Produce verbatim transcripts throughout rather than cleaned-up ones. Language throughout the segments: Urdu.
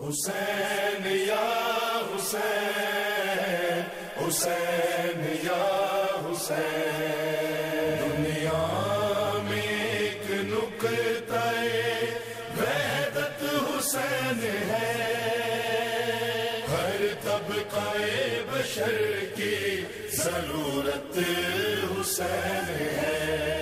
حسین یا حسین، حسین یا حسین، دنیا میں ایک نقطہ وحدت حسین ہے، ہر طبقہ بشر کی ضرورت حسین ہے۔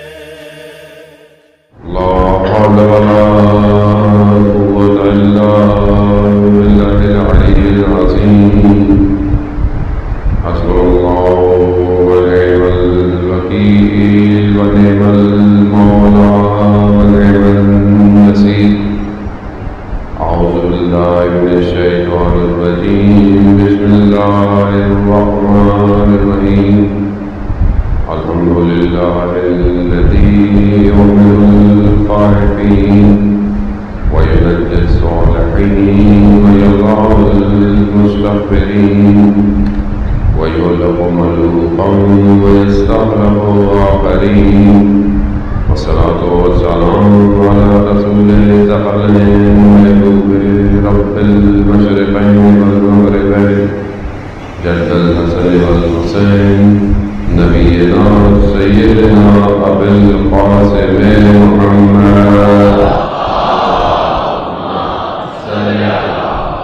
لا حول ولا قوة إلا بالله العلي العظيم، حسبنا الله ونعم الوكيل ونعم المولى ونعم النصير۔ أعوذ بالله من الشيطان الرجيم، بسم الله الرحمن الرحيم، الحمد لله الذي يؤمن الخائفين وينجي الصالحين ويضع المستغفرين ويهلك ملوكا ويستخلف آخرين، والصلاة والسلام على رسول ثقلين محبوب رب المشرقين والمغربين، جد الحسن والحسين، نبينا سيدنا أبي القاسم محمد صل على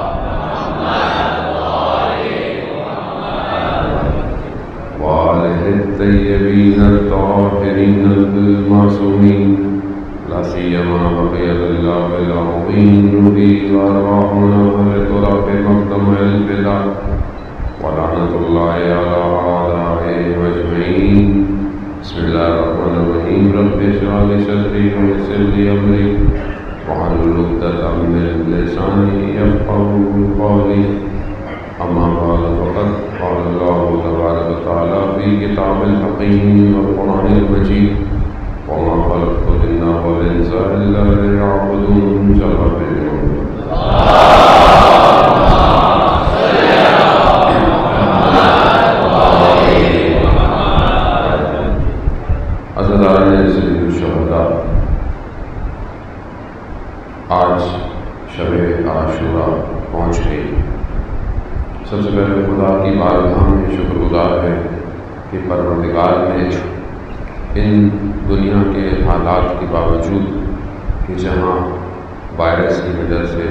محمد وآله الطيبين الطاهرين المعصومين، لا سيما بقية الله العظيم نبي وأرواحنا لتراب مقدم البلاد، ولعنة الله على أعدائهم أجمعين۔ بسم الله الرحمن الرحيم، رب اشرح لي صدري ويسر لي أمري واحلل عقدة من لساني يفقهوا قولي، أما بعد فقد قال الله تبارك وتعالى في كتاب الحكيم والقرآن المجيد، وما خلقت الجن والإنس إلا ليعبدون، صدق الله۔ سید الشہداء، آج شب عاشورہ پہنچ گئی۔ سب سے پہلے خدا کی بارگاہ میں شکر گزار ہے کہ پروردگار نے ان دنیا کے حالات کے باوجود کہ جہاں وائرس کی وجہ سے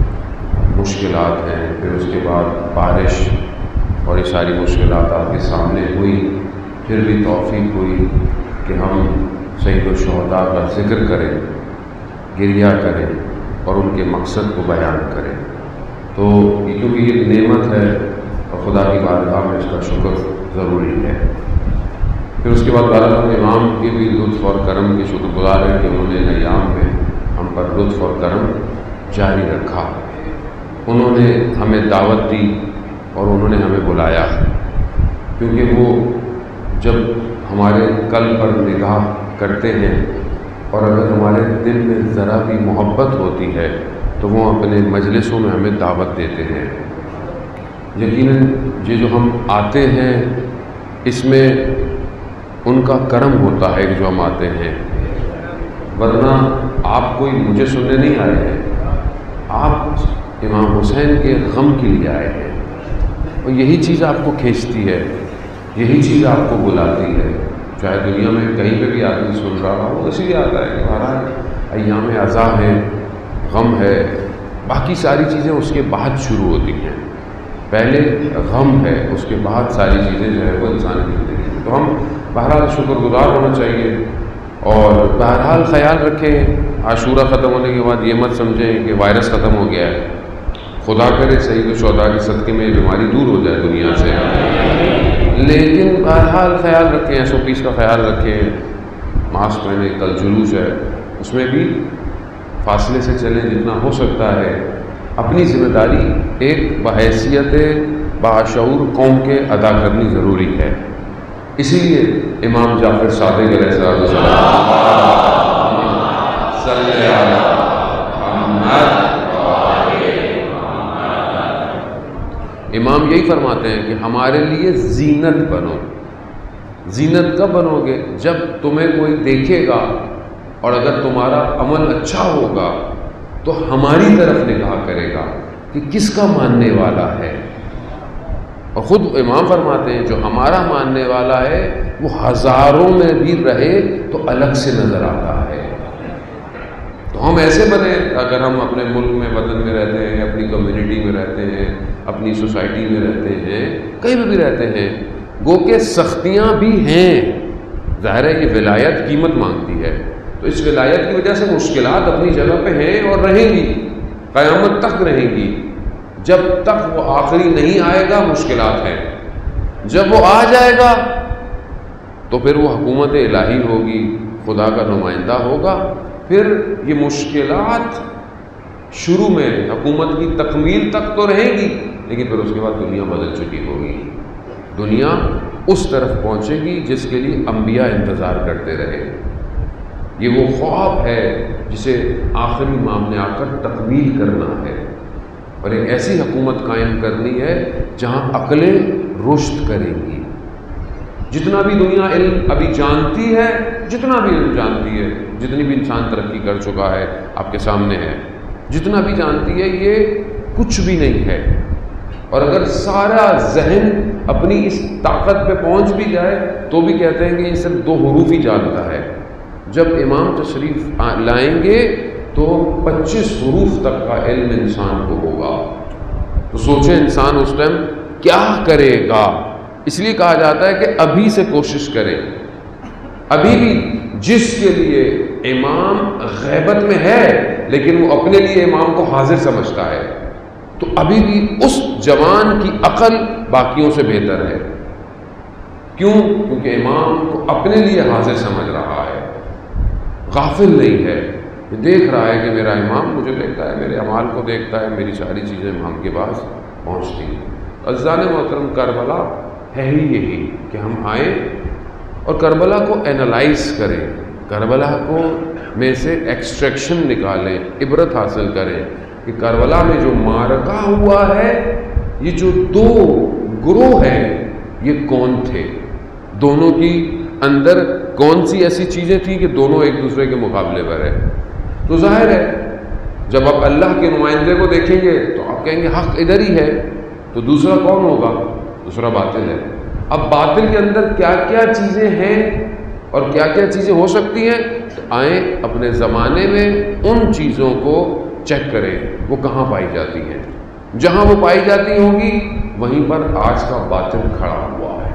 مشکلات ہیں، پھر اس کے بعد بارش اور یہ ساری مشکلات آپ کے سامنے ہوئی، پھر بھی توفیق ہوئی کہ ہم سید الشہداء کا ذکر کریں، گریہ کریں اور ان کے مقصد کو بیان کریں۔ تو کیونکہ یہ نعمت ہے اور خدا کی بارگاہ میں اس کا شکر ضروری ہے۔ پھر اس کے بعد بارگاہ امام کے بھی لطف اور کرم کے شکر گزار ہیں کہ انہوں نے ایام میں ہم پر لطف اور کرم جاری رکھا، انہوں نے ہمیں دعوت دی اور انہوں نے ہمیں بلایا، کیونکہ وہ جب ہمارے قلب پر نگاہ کرتے ہیں اور اگر ہمارے دل میں ذرا بھی محبت ہوتی ہے تو وہ اپنے مجلسوں میں ہمیں دعوت دیتے ہیں۔ یقیناً یہ جو ہم آتے ہیں اس میں ان کا کرم ہوتا ہے کہ جو ہم آتے ہیں، ورنہ آپ کوئی مجھے سننے نہیں آئے ہیں، آپ امام حسین کے غم کے لیے آئے ہیں، اور یہی چیز آپ کو کھینچتی ہے، یہی چیز آپ کو بلاتی ہے۔ چاہے دنیا میں کہیں پہ بھی آدمی سن رہا ہو، اسی لیے آتا ہے کہ مہاراج ایام عزا ہے، غم ہے، باقی ساری چیزیں اس کے بعد شروع ہوتی ہیں، پہلے غم ہے، اس کے بعد ساری چیزیں جو ہے وہ انسان کی زندگی میں۔ تو ہم بہرحال شکر گزار ہونا چاہیے، اور بہرحال خیال رکھیں، عاشورہ ختم ہونے کے بعد یہ مت سمجھیں کہ وائرس ختم ہو گیا ہے، خدا کرے سید الشہداء کے صدقے میں یہ بیماری دور ہو جائے دنیا سے، لیکن بہرحال خیال رکھیں، ایس او پیز کا خیال رکھیں، ماسک پہنے، کل جلوس ہے اس میں بھی فاصلے سے چلیں جتنا ہو سکتا ہے، اپنی ذمہ داری ایک بحیثیت باشعور قوم کے ادا کرنی ضروری ہے۔ اسی لیے امام جعفر صادق علیہ السلام صلی علی محمد، امام یہی فرماتے ہیں کہ ہمارے لیے زینت بنو۔ زینت کب بنو گے؟ جب تمہیں کوئی دیکھے گا اور اگر تمہارا عمل اچھا ہوگا تو ہماری طرف نگاہ کرے گا کہ کس کا ماننے والا ہے، اور خود امام فرماتے ہیں جو ہمارا ماننے والا ہے وہ ہزاروں میں بھی رہے تو الگ سے نظر آتا ہے۔ تو ہم ایسے بنے، اگر ہم اپنے ملک میں، وطن میں رہتے ہیں، اپنی کمیونٹی میں رہتے ہیں، اپنی سوسائٹی میں رہتے ہیں، کہیں بھی رہتے ہیں، گو کہ سختیاں بھی ہیں، ظاہر ہے یہ ولایت قیمت مانگتی ہے، تو اس ولایت کی وجہ سے مشکلات اپنی جگہ پہ ہیں اور رہیں گی، قیامت تک رہیں گی۔ جب تک وہ آخری نہیں آئے گا مشکلات ہیں، جب وہ آ جائے گا تو پھر وہ حکومت الہی ہوگی، خدا کا نمائندہ ہوگا، پھر یہ مشکلات شروع میں حکومت کی تکمیل تک تو رہے گی، لیکن پھر اس کے بعد دنیا بدل چکی ہوگی، دنیا اس طرف پہنچے گی جس کے لیے انبیاء انتظار کرتے رہے۔ یہ وہ خواب ہے جسے آخری امام نے آ کر تکمیل کرنا ہے، اور ایک ایسی حکومت قائم کرنی ہے جہاں عقلیں رشد کریں گی۔ جتنا بھی دنیا علم ابھی جانتی ہے، جتنا بھی علم جانتی ہے، جتنی بھی انسان ترقی کر چکا ہے آپ کے سامنے ہے، جتنا بھی جانتی ہے یہ کچھ بھی نہیں ہے، اور اگر سارا ذہن اپنی اس طاقت پہ پہنچ بھی جائے تو بھی کہتے ہیں کہ یہ صرف دو حروف ہی جانتا ہے۔ جب امام تشریف لائیں گے تو پچیس حروف تک کا علم انسان کو ہوگا، تو سوچیں انسان اس ٹائم کیا کرے گا۔ اس لیے کہا جاتا ہے کہ ابھی سے کوشش کریں، ابھی بھی جس کے لیے امام غیبت میں ہے لیکن وہ اپنے لیے امام کو حاضر سمجھتا ہے، تو ابھی بھی اس جوان کی عقل باقیوں سے بہتر ہے۔ کیوں؟ کیونکہ امام کو اپنے لیے حاضر سمجھ رہا ہے، غافل نہیں ہے، دیکھ رہا ہے کہ میرا امام مجھے دیکھتا ہے، میرے اعمال کو دیکھتا ہے، میری ساری چیزیں امام کے پاس پہنچتی ہیں۔ عزیزان محترم، کربلا ہے ہی یہی کہ ہم آئیں اور کربلا کو اینالائز کریں، کربلا کو میں سے ایکسٹریکشن نکالیں، عبرت حاصل کریں کہ کربلا میں جو معرکہ ہوا ہے، یہ جو دو گروہ ہیں یہ کون تھے، دونوں کی اندر کون سی ایسی چیزیں تھیں کہ دونوں ایک دوسرے کے مقابلے پر ہیں۔ تو ظاہر ہے جب آپ اللہ کے نمائندے کو دیکھیں گے تو آپ کہیں گے حق ادھر ہی ہے، تو دوسرا کون ہوگا؟ دوسرا باطل ہے۔ اب باطل کے اندر کیا کیا چیزیں ہیں اور کیا کیا چیزیں ہو سکتی ہیں، تو آئیں اپنے زمانے میں ان چیزوں کو چیک کریں وہ کہاں پائی جاتی ہیں، جہاں وہ پائی جاتی ہوں گی وہیں پر آج کا باطل کھڑا ہوا ہے۔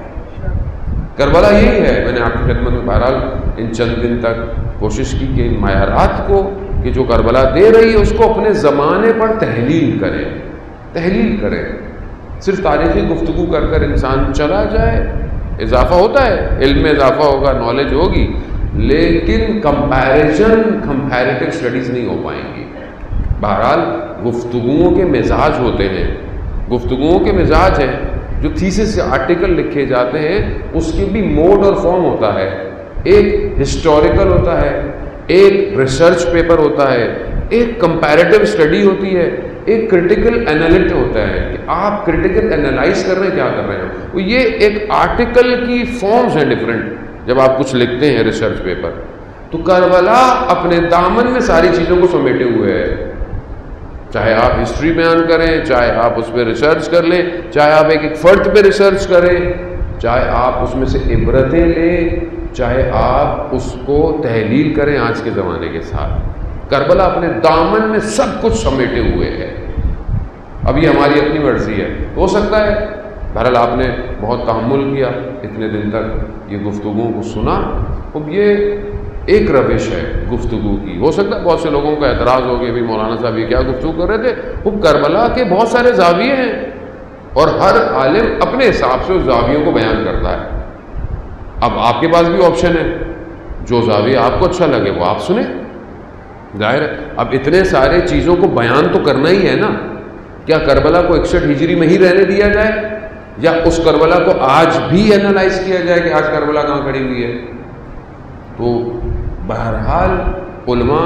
کربلا یہی ہے۔ میں نے آپ کی خدمت میں بہرحال ان چند دن تک کوشش کی کہ ان معیارات کو کہ جو کربلا دے رہی ہے اس کو اپنے زمانے پر تحلیل کریں، تحلیل کریں۔ صرف تاریخی گفتگو کر کر انسان چلا جائے، اضافہ ہوتا ہے، علم میں اضافہ ہوگا، نالج ہوگی، لیکن کمپیریزن کمپیریٹیو اسٹڈیز نہیں ہو پائیں گی۔ بہرحال گفتگوؤں کے مزاج ہوتے ہیں، گفتگوؤں کے مزاج ہیں، جو تھیسس سے آرٹیکل لکھے جاتے ہیں اس کے بھی موڈ اور فارم ہوتا ہے، ایک ہسٹوریکل ہوتا ہے، ایک ریسرچ پیپر ہوتا ہے، ایک کمپیریٹیو اسٹڈی ہوتی ہے، ایک کرٹیکل انالیٹ ہوتا ہے کہ آپ کرٹیکل انالائز کر رہے ہیں، کیا کر رہے ہیں۔ وہ یہ ایک آرٹیکل کی فارمز ہیں ڈفرینٹ جب آپ کچھ لکھتے ہیں ریسرچ پیپر۔ تو کربلا اپنے دامن میں ساری چیزوں کو سمیٹے ہوئے ہے، چاہے آپ ہسٹری بیان کریں، چاہے آپ اس پہ ریسرچ کر لیں، چاہے آپ ایک ایک فرد پہ ریسرچ کریں، چاہے آپ اس میں سے عبرتیں لیں، چاہے آپ اس کو تحلیل کریں آج کے زمانے کے ساتھ۔ کربلا اپنے دامن میں سب کچھ سمیٹے ہوئے ہے۔ اب یہ ہماری اپنی مرضی ہے، ہو سکتا ہے بہرحال آپ نے بہت تحمل کیا، اتنے دن تک یہ گفتگوؤں کو سنا، اب یہ ایک روش ہے گفتگو کی۔ ہو سکتا ہے بہت سے لوگوں کا اعتراض ہو گیا، بھی مولانا صاحب یہ کیا گفتگو کر رہے تھے۔ وہ کربلا کے بہت سارے زاویے ہیں اور ہر عالم اپنے حساب سے اس زاویوں کو بیان کرتا ہے۔ اب آپ کے پاس بھی آپشن ہے، جو زاویہ آپ کو اچھا لگے وہ آپ سنیں۔ ظاہر ہے اب اتنے سارے چیزوں کو بیان تو کرنا ہی ہے نا۔ کیا کربلا کو اکسٹھ ہجری میں ہی رہنے دیا جائے، یا اس کربلا کو آج بھی اینالائز کیا جائے کہ آج کربلا کہاں کھڑی ہوئی ہے؟ تو بہرحال علماء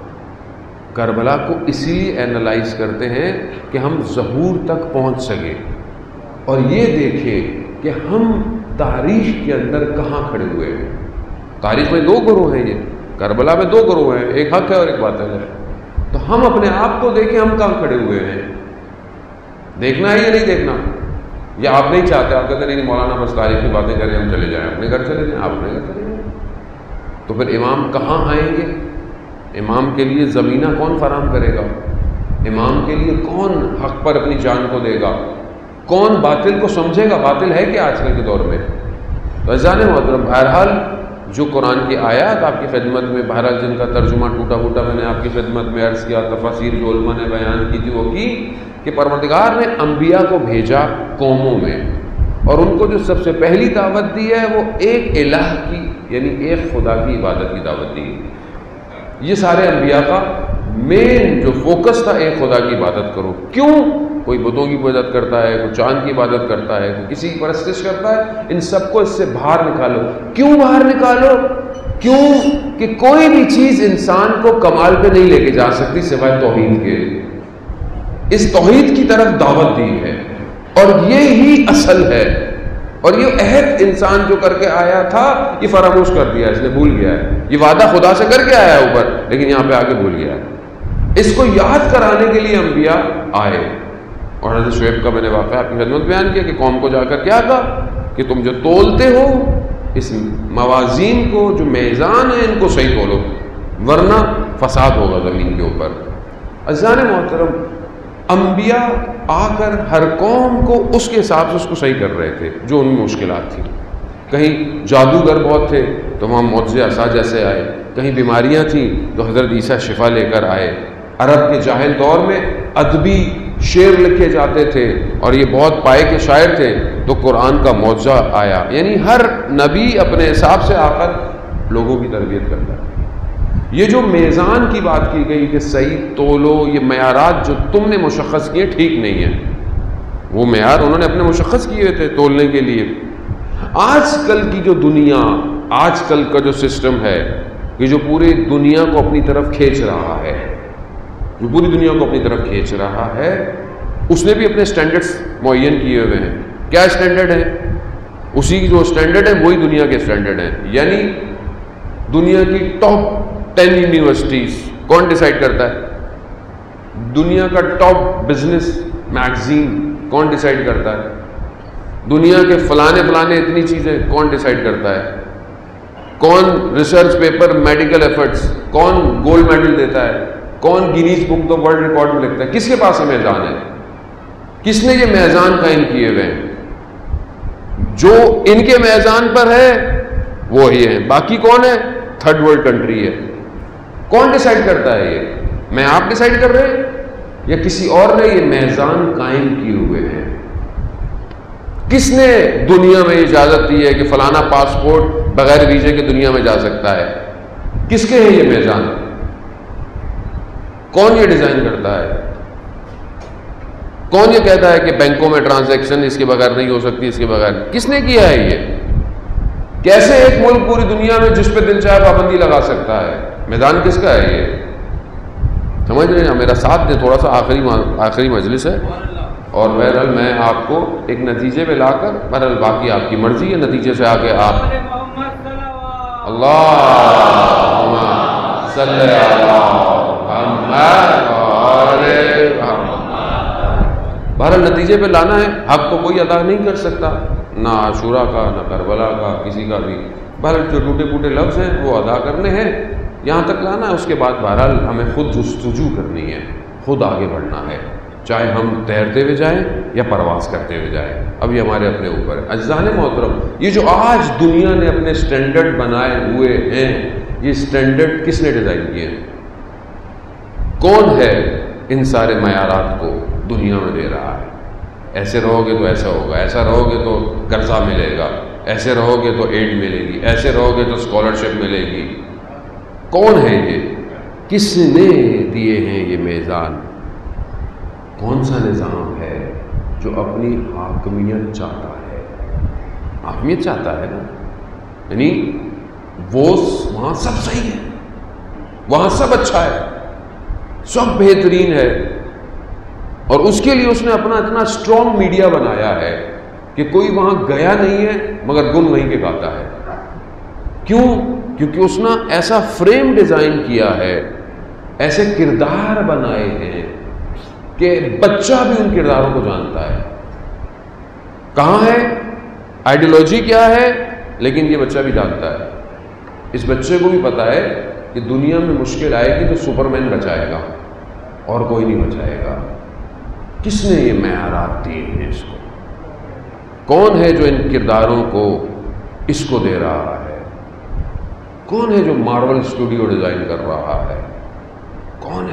کربلا کو اسی لیے اینالائز کرتے ہیں کہ ہم ظہور تک پہنچ سکیں اور یہ دیکھیں کہ ہم تاریخ کے اندر کہاں کھڑے ہوئے ہیں۔ تاریخ میں دو گروہ ہیں، یہ کربلا میں دو گروہ ہیں، ایک حق ہے اور ایک باطل ہے۔ تو ہم اپنے آپ کو دیکھیں ہم کہاں کھڑے ہوئے ہیں۔ دیکھنا ہے یا نہیں دیکھنا؟ یا آپ نہیں چاہتے، آپ کہتے نہیں مولانا بس تاریخ کی باتیں کریں ہم چلے جائیں، اپنے گھر چلے جائیں، آپ اپنے گھر چلے جائیں. تو پھر امام کہاں آئیں گے؟ امام کے لیے زمینہ کون فراہم کرے گا؟ امام کے لیے کون حق پر اپنی جان کو دے گا؟ کون باطل کو سمجھے گا؟ باطل ہے کیا آج کل کے دور میں؟ تو عزیزان محترم، بہرحال جو قرآن کی آیات آپ کی خدمت میں، بہرحال جن کا ترجمہ ٹوٹا پھوٹا میں نے آپ کی خدمت میں عرض کیا، تفاسیر جو علماء نے بیان کی تھی وہ کی کہ پروردگار نے انبیاء کو بھیجا قوموں میں، اور ان کو جو سب سے پہلی دعوت دی ہے وہ ایک الہ کی، یعنی ایک خدا کی عبادت کی دعوت دی. یہ سارے انبیاء کا مین جو فوکس تھا، ایک خدا کی عبادت کرو. کیوں؟ کوئی بتوں کی عبادت کرتا ہے، کوئی چاند کی عبادت کرتا ہے، کوئی کسی کی پرستش کرتا ہے. ان سب کو اس سے باہر نکالو. کیوں باہر نکالو؟ کیوں کہ کوئی بھی چیز انسان کو کمال پہ نہیں لے کے جا سکتی سوائے توحید کے. اس توحید کی طرف دعوت دی ہے، اور یہ ہی اصل ہے. اور یہ عہد انسان جو کر کے آیا تھا یہ فراموش کر دیا، اس نے بھول گیا ہے. یہ وعدہ خدا سے کر کے آیا ہے اوپر، لیکن یہاں پہ آگے بھول گیا ہے. اس کو یاد کرانے کے لیے انبیاء آئے. اور حضرت شعیب کا میں نے واقعہ آپ کی خدمت بیان کیا کہ قوم کو جا کر کیا کہا کہ تم جو تولتے ہو اس موازین کو، جو میزان ہے، ان کو صحیح تولو ورنہ فساد ہوگا زمین کے اوپر. عزیزان محترم، انبیاء آ کر ہر قوم کو اس کے حساب سے اس کو صحیح کر رہے تھے جو ان میں مشکلات تھیں. کہیں جادوگر بہت تھے تو وہاں معجزے عصا جیسے آئے، کہیں بیماریاں تھیں تو حضرت عیسیٰ شفا لے کر آئے. عرب کے جاہل دور میں ادبی شعر لکھے جاتے تھے اور یہ بہت پائے کے شاعر تھے تو قرآن کا معجزہ آیا. یعنی ہر نبی اپنے حساب سے آ کر لوگوں کی تربیت کرتا ہے. یہ جو میزان کی بات کی گئی کہ صحیح تولو، یہ معیارات جو تم نے مشخص کیے ٹھیک نہیں ہیں. وہ معیار انہوں نے اپنے مشخص کیے ہوئے تھے تولنے کے لیے. آج کل کی جو دنیا، آج کل کا جو سسٹم ہے، یہ جو پوری دنیا کو اپنی طرف کھینچ رہا ہے، جو پوری دنیا کو اپنی طرف کھینچ رہا ہے، اس نے بھی اپنے سٹینڈرڈز معین کیے ہوئے ہیں. کیا سٹینڈرڈ ہے؟ اسی جو سٹینڈرڈ ہے وہی دنیا کے سٹینڈرڈ ہیں. یعنی دنیا کی ٹاپ ٹین یونیورسٹیز کون ڈیسائیڈ کرتا ہے؟ دنیا کا ٹاپ بزنس میگزین کون ڈیسائیڈ کرتا ہے؟ دنیا کے فلانے فلانے اتنی چیزیں کون ڈیسائیڈ کرتا ہے؟ کون ریسرچ پیپر میڈیکل ایفرٹس کون گولڈ میڈل دیتا ہے؟ کون Guinness book of world record میں لکھتا ہے؟ کس کے پاس یہ میزان ہے؟ کس نے یہ میزان قائم کیے ہوئے ہیں؟ جو ان کے میزان پر ہے وہ ہی ہے. باقی کون ہے؟ تھرڈ ورلڈ کنٹری ہے. کون ڈیسائیڈ کرتا ہے؟ یہ میں آپ ڈیسائیڈ کر رہے ہیں یا کسی اور نے یہ میزان قائم کیے ہوئے ہیں؟ کس نے دنیا میں اجازت دی ہے کہ فلانا پاسپورٹ بغیر ویزے کے دنیا میں جا سکتا ہے؟ کس کے ہیں یہ میزان؟ کون یہ ڈیزائن کرتا ہے؟ کون یہ کہتا ہے کہ بینکوں میں ٹرانزیکشن اس کے بغیر نہیں ہو سکتی، اس کے بغیر؟ کس نے کیا ہے یہ؟ کیسے ایک ملک پوری دنیا میں جس پہ دل چاہے پابندی لگا سکتا ہے؟ میدان کس کا ہے یہ؟ سمجھ رہے ہیں؟ میرا ساتھ دیں تھوڑا سا، آخری آخری مجلس ہے، اور بہرحال میں آپ کو ایک نتیجے پہ لا کر، بہرحال باقی آپ کی مرضی ہے، نتیجے سے آگے آپ اللہم صلی علی محمد، بہرحال نتیجے پہ لانا ہے. حق کو کوئی ادا نہیں کر سکتا، نہ عاشورہ کا، نہ کربلا کا، کسی کا بھی. بہرحال جو ٹوٹے پھوٹے لفظ ہیں وہ ادا کرنے ہیں، یہاں تک لانا ہے. اس کے بعد بہرحال ہمیں خود جستجو کرنی ہے، خود آگے بڑھنا ہے، چاہے ہم تیرتے ہوئے جائیں یا پرواز کرتے ہوئے جائیں. اب یہ ہمارے اپنے اوپر ہے. عزیزان محترم، یہ جو آج دنیا نے اپنے سٹینڈرڈ بنائے ہوئے ہیں، یہ سٹینڈرڈ کس نے ڈیزائن کیے ہیں؟ کون ہے ان سارے معیارات کو دنیا میں دے رہا ہے؟ ایسے رہو گے تو ایسا ہوگا، ایسا رہو گے تو قرضہ ملے گا، ایسے رہو گے تو ایڈ ملے گی، ایسے رہو گے تو اسکالرشپ ملے گی. کون ہے یہ؟ کس نے دیے ہیں یہ میزان؟ کون سا نظام ہے جو اپنی حاکمیت چاہتا ہے؟ حاکمیت چاہتا ہے نا، یعنی وہ وہاں سب صحیح ہے، وہاں سب اچھا ہے، سب بہترین ہے، اور اس کے لیے اس نے اپنا اتنا اسٹرانگ میڈیا بنایا ہے کہ کوئی وہاں گیا نہیں ہے مگر گن وہیں کے گاتا ہے. کیوں؟ کیونکہ اس نے ایسا فریم ڈیزائن کیا ہے، ایسے کردار بنائے ہیں کہ بچہ بھی ان کرداروں کو جانتا ہے. کہاں ہے، آئیڈیالوجی کیا ہے، لیکن یہ بچہ بھی جانتا ہے. اس بچے کو بھی پتا ہے کہ دنیا میں مشکل آئے گی تو سپر مین بچائے گا اور کوئی نہیں بچائے گا. کس نے یہ معیارات دیے ہیں اس کو؟ کون ہے جو ان کرداروں کو اس کو دے رہا ہے؟ کون ہے جو مارول اسٹوڈیو ڈیزائن کر رہا ہے؟ کون ہے؟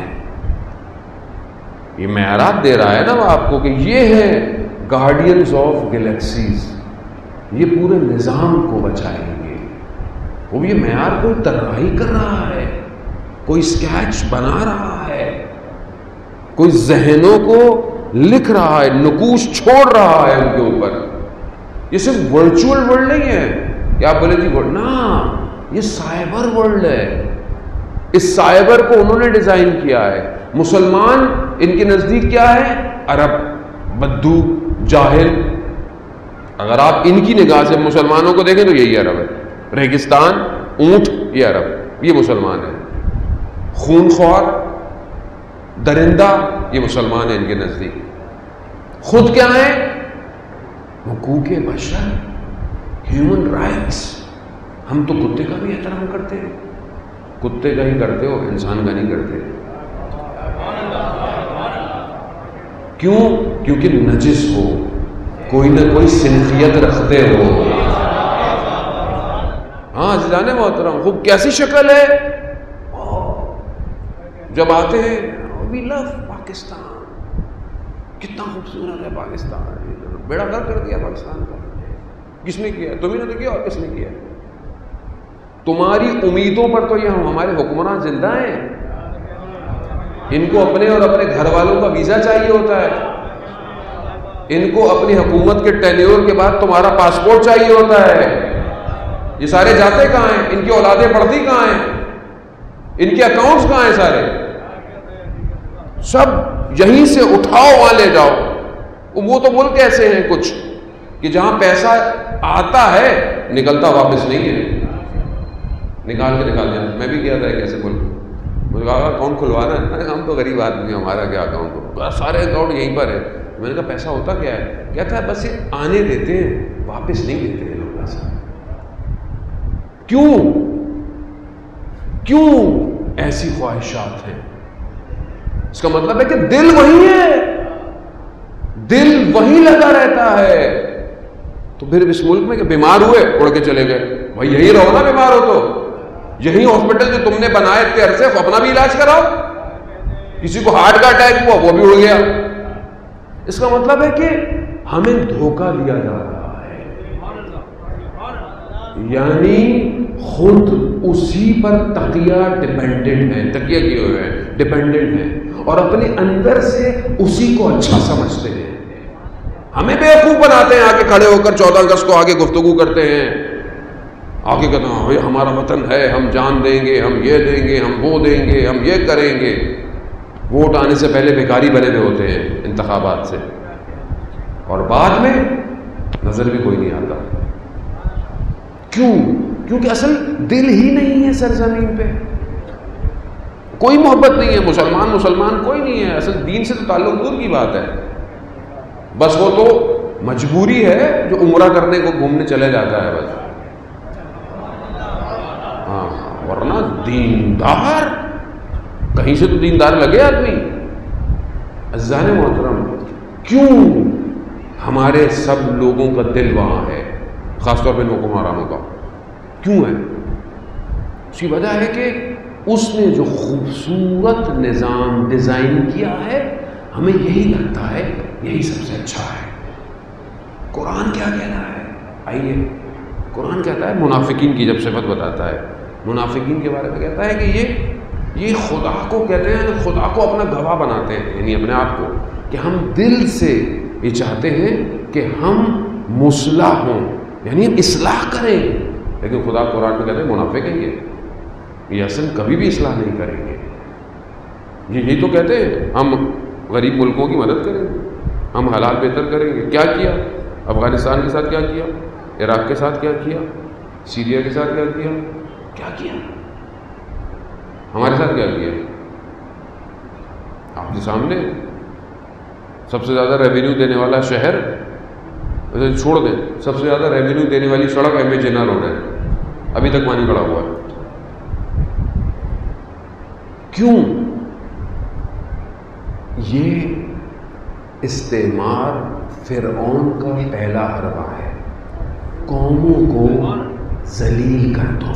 یہ معیارات دے رہا ہے نا وہ آپ کو کہ یہ ہے گارڈینز آف گلیکسیز، یہ پورے نظام کو بچائیں گے. وہ یہ معیار کو طراحی کر رہا ہے، کوئی اسکیچ بنا رہا ہے، کوئی ذہنوں کو لکھ رہا ہے، نقوش چھوڑ رہا ہے ان کے اوپر. یہ صرف ورچوئل ورلڈ نہیں ہے کہ آپ بولے جی ورلڈ، نا یہ سائبر ورلڈ ہے. اس سائبر کو انہوں نے ڈیزائن کیا ہے. مسلمان ان کے نزدیک کیا ہے؟ عرب، بدو، جاہل. اگر آپ ان کی نگاہ سے مسلمانوں کو دیکھیں تو یہی عرب ہے. ریگستان، اونٹ، یہ عرب، یہ مسلمان ہے. خون خوار، درندہ، یہ مسلمان ہیں ان کے نزدیک. خود کیا ہے؟ حقوق بشر، ہیومن رائٹس. ہم تو کتے کا بھی احترام کرتے ہیں. کتے کا ہی کرتے ہو، انسان کا نہیں کرتے. کیوں؟ کیونکہ نجس ہو، کوئی نہ کوئی صنفیت رکھتے ہو. ہاں عزیزان محترم، خوب کیسی شکل ہے. جب آتے ہیں وی لو پاکستان، کتنا خوبصورت ہے پاکستان، بیڑا غرق کر دیا پاکستان کا. کس نے کیا؟ تمہیں نے تو کیا، اور کس نے کیا؟ تمہاری امیدوں پر تو یہ ہمارے حکمران زندہ ہیں. ان کو اپنے اور اپنے گھر والوں کا ویزا چاہیے ہوتا ہے. ان کو اپنی حکومت کے ٹینیور کے بعد تمہارا پاسپورٹ چاہیے ہوتا ہے. یہ سارے جاتے کہاں ہیں؟ ان کی اولادیں پڑھتی کہاں ہیں؟ ان کے اکاؤنٹس کہاں ہیں؟ سارے سب یہیں سے اٹھاؤ وہاں لے جاؤ. وہ تو ملک ایسے ہیں کچھ کہ جہاں پیسہ آتا ہے نکلتا واپس نہیں ہے. نکال کے نکال دیا. میں بھی کیا تھا ایک ایسے ملک، مجھے کہا اکاؤنٹ کھلوانا ہے. ہم تو غریب آدمی ہیں، ہمارا کیا اکاؤنٹ، سارے اکاؤنٹ یہیں پر ہے. میں نے کہا پیسہ ہوتا کیا ہے؟ کہتا ہے بس یہ آنے دیتے ہیں، واپس نہیں دیتے ہیں لوگ پیسہ. کیوں؟ کیوں ایسی خواہشات ہیں؟ اس کا مطلب ہے کہ دل وہی ہے، دل وہی لگا رہتا ہے. تو پھر اس ملک میں کہ بیمار ہوئے اڑ کے چلے گئے. بھائی یہی رہو نا، بیمار ہو تو یہی ہاسپٹل جو تم نے بنائے اتنے عرصے اپنا بھی علاج کراؤ. کسی کو ہارٹ کا اٹیک ہوا وہ بھی اڑ گیا. اس کا مطلب ہے کہ ہمیں دھوکہ دیا جا رہا ہے، یعنی خود اسی پر تقیہ ڈیپینڈنٹ ہے، تقیہ کیے ہوئے ہیں، ڈیپینڈنٹ ہیں، اور اپنے اندر سے اسی کو اچھا سمجھتے ہیں. ہمیں بیوقوف بناتے ہیں، آگے کھڑے ہو کر چودہ اگست کو آگے گفتگو کرتے ہیں، آگے کہتے ہیں بھائی ہمارا وطن ہے، ہم جان دیں گے، ہم یہ دیں گے، ہم وہ دیں گے، ہم یہ کریں گے. ووٹ آنے سے پہلے بھیکاری بنے ہوئے ہوتے ہیں انتخابات سے، اور بعد میں نظر بھی کوئی نہیں آتا. کیوں؟ کیونکہ اصل دل ہی نہیں ہے سرزمین پہ. کوئی محبت نہیں ہے. مسلمان مسلمان کوئی نہیں ہے. اصل دین سے تو تعلق دور کی بات ہے. بس وہ تو مجبوری ہے جو عمرہ کرنے کو گھومنے چلے جاتا ہے بس. ہاں ورنہ دیندار کہیں سے تو دیندار لگے آدمی. عزیزان محترم، کیوں ہمارے سب لوگوں کا دل وہاں ہے، خاص طور پہ حکمرانوں کا؟ کیوں ہے؟ اس کی وجہ ہے کہ اس نے جو خوبصورت نظام ڈیزائن کیا ہے، ہمیں یہی لگتا ہے یہی سب سے اچھا ہے. قرآن کیا کہتا ہے؟ آئیے، قرآن کہتا ہے، منافقین کی جب صفت بتاتا ہے، منافقین کے بارے میں کہتا ہے کہ یہ یہ خدا کو کہتے ہیں، خدا کو اپنا گواہ بناتے ہیں، یعنی اپنے آپ کو، کہ ہم دل سے یہ چاہتے ہیں کہ ہم مصلح ہوں، یعنی ہم اصلاح کریں. لیکن خدا قرآن میں کہتے ہیں منافق ہیں یہ یہ اصل کبھی بھی اصلاح نہیں کریں گے. یہی تو کہتے ہیں ہم غریب ملکوں کی مدد کریں گے، ہم حالات بہتر کریں گے. کیا کیا؟ افغانستان کے ساتھ کیا کیا؟ عراق کے ساتھ کیا کیا؟ سیریا کے ساتھ کیا کیا؟ کیا کیا؟ ہمارے ساتھ کیا کیا؟ آپ کے سامنے. سب سے زیادہ ریونیو دینے والا شہر چھوڑ دیں، سب سے زیادہ ریونیو دینے والی سڑک ایم اے جناح روڈ ہے، ابھی تک پانی پڑا ہوا ہے. کیوں؟ یہ استعمار فرعون کا پہلا حربہ ہے. قوموں کو ذلیل کر دو،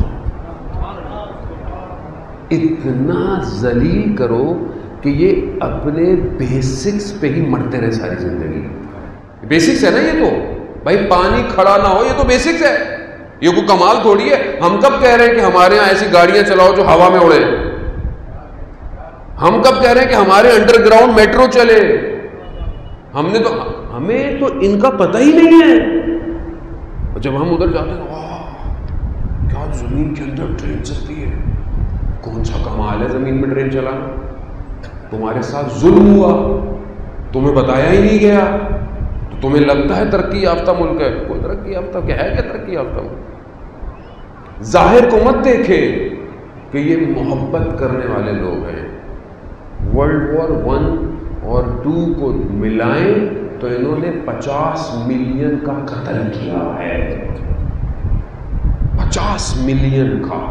اتنا ذلیل کرو کہ یہ اپنے بیسکس پہ ہی مرتے رہے ساری زندگی. بیسکس ہے نا یہ تو بھائی، پانی کھڑا نہ ہو، یہ تو بیسکس ہے، یہ کوئی کمال تھوڑی ہے. ہم کب کہہ رہے ہیں کہ ہمارے ہاں ایسی گاڑیاں چلاؤ جو ہوا میں اڑے؟ ہم کب کہہ رہے ہیں کہ ہمارے انڈر گراؤنڈ میٹرو چلے؟ ہم نے تو ہمیں تو ان کا پتہ ہی نہیں ہے. جب ہم ادھر جاتے ہیں واہ کیا زمین کے اندر ٹرین چلتی ہے. کون سا کمال ہے زمین میں ٹرین چلانا؟ تمہارے ساتھ ظلم ہوا، تمہیں بتایا ہی نہیں گیا، تو تمہیں لگتا ہے ترقی یافتہ ملک ہے. کوئی ترقی یافتہ کیا ہے؟ کیا ترقی یافتہ ملک؟ ظاہر کو مت دیکھے کہ یہ محبت کرنے والے لوگ ہیں. ورلڈ وار ون اور ٹو کو ملائیں تو انہوں نے پچاس ملین کا قتل کیا ہے. پچاس ملین کا.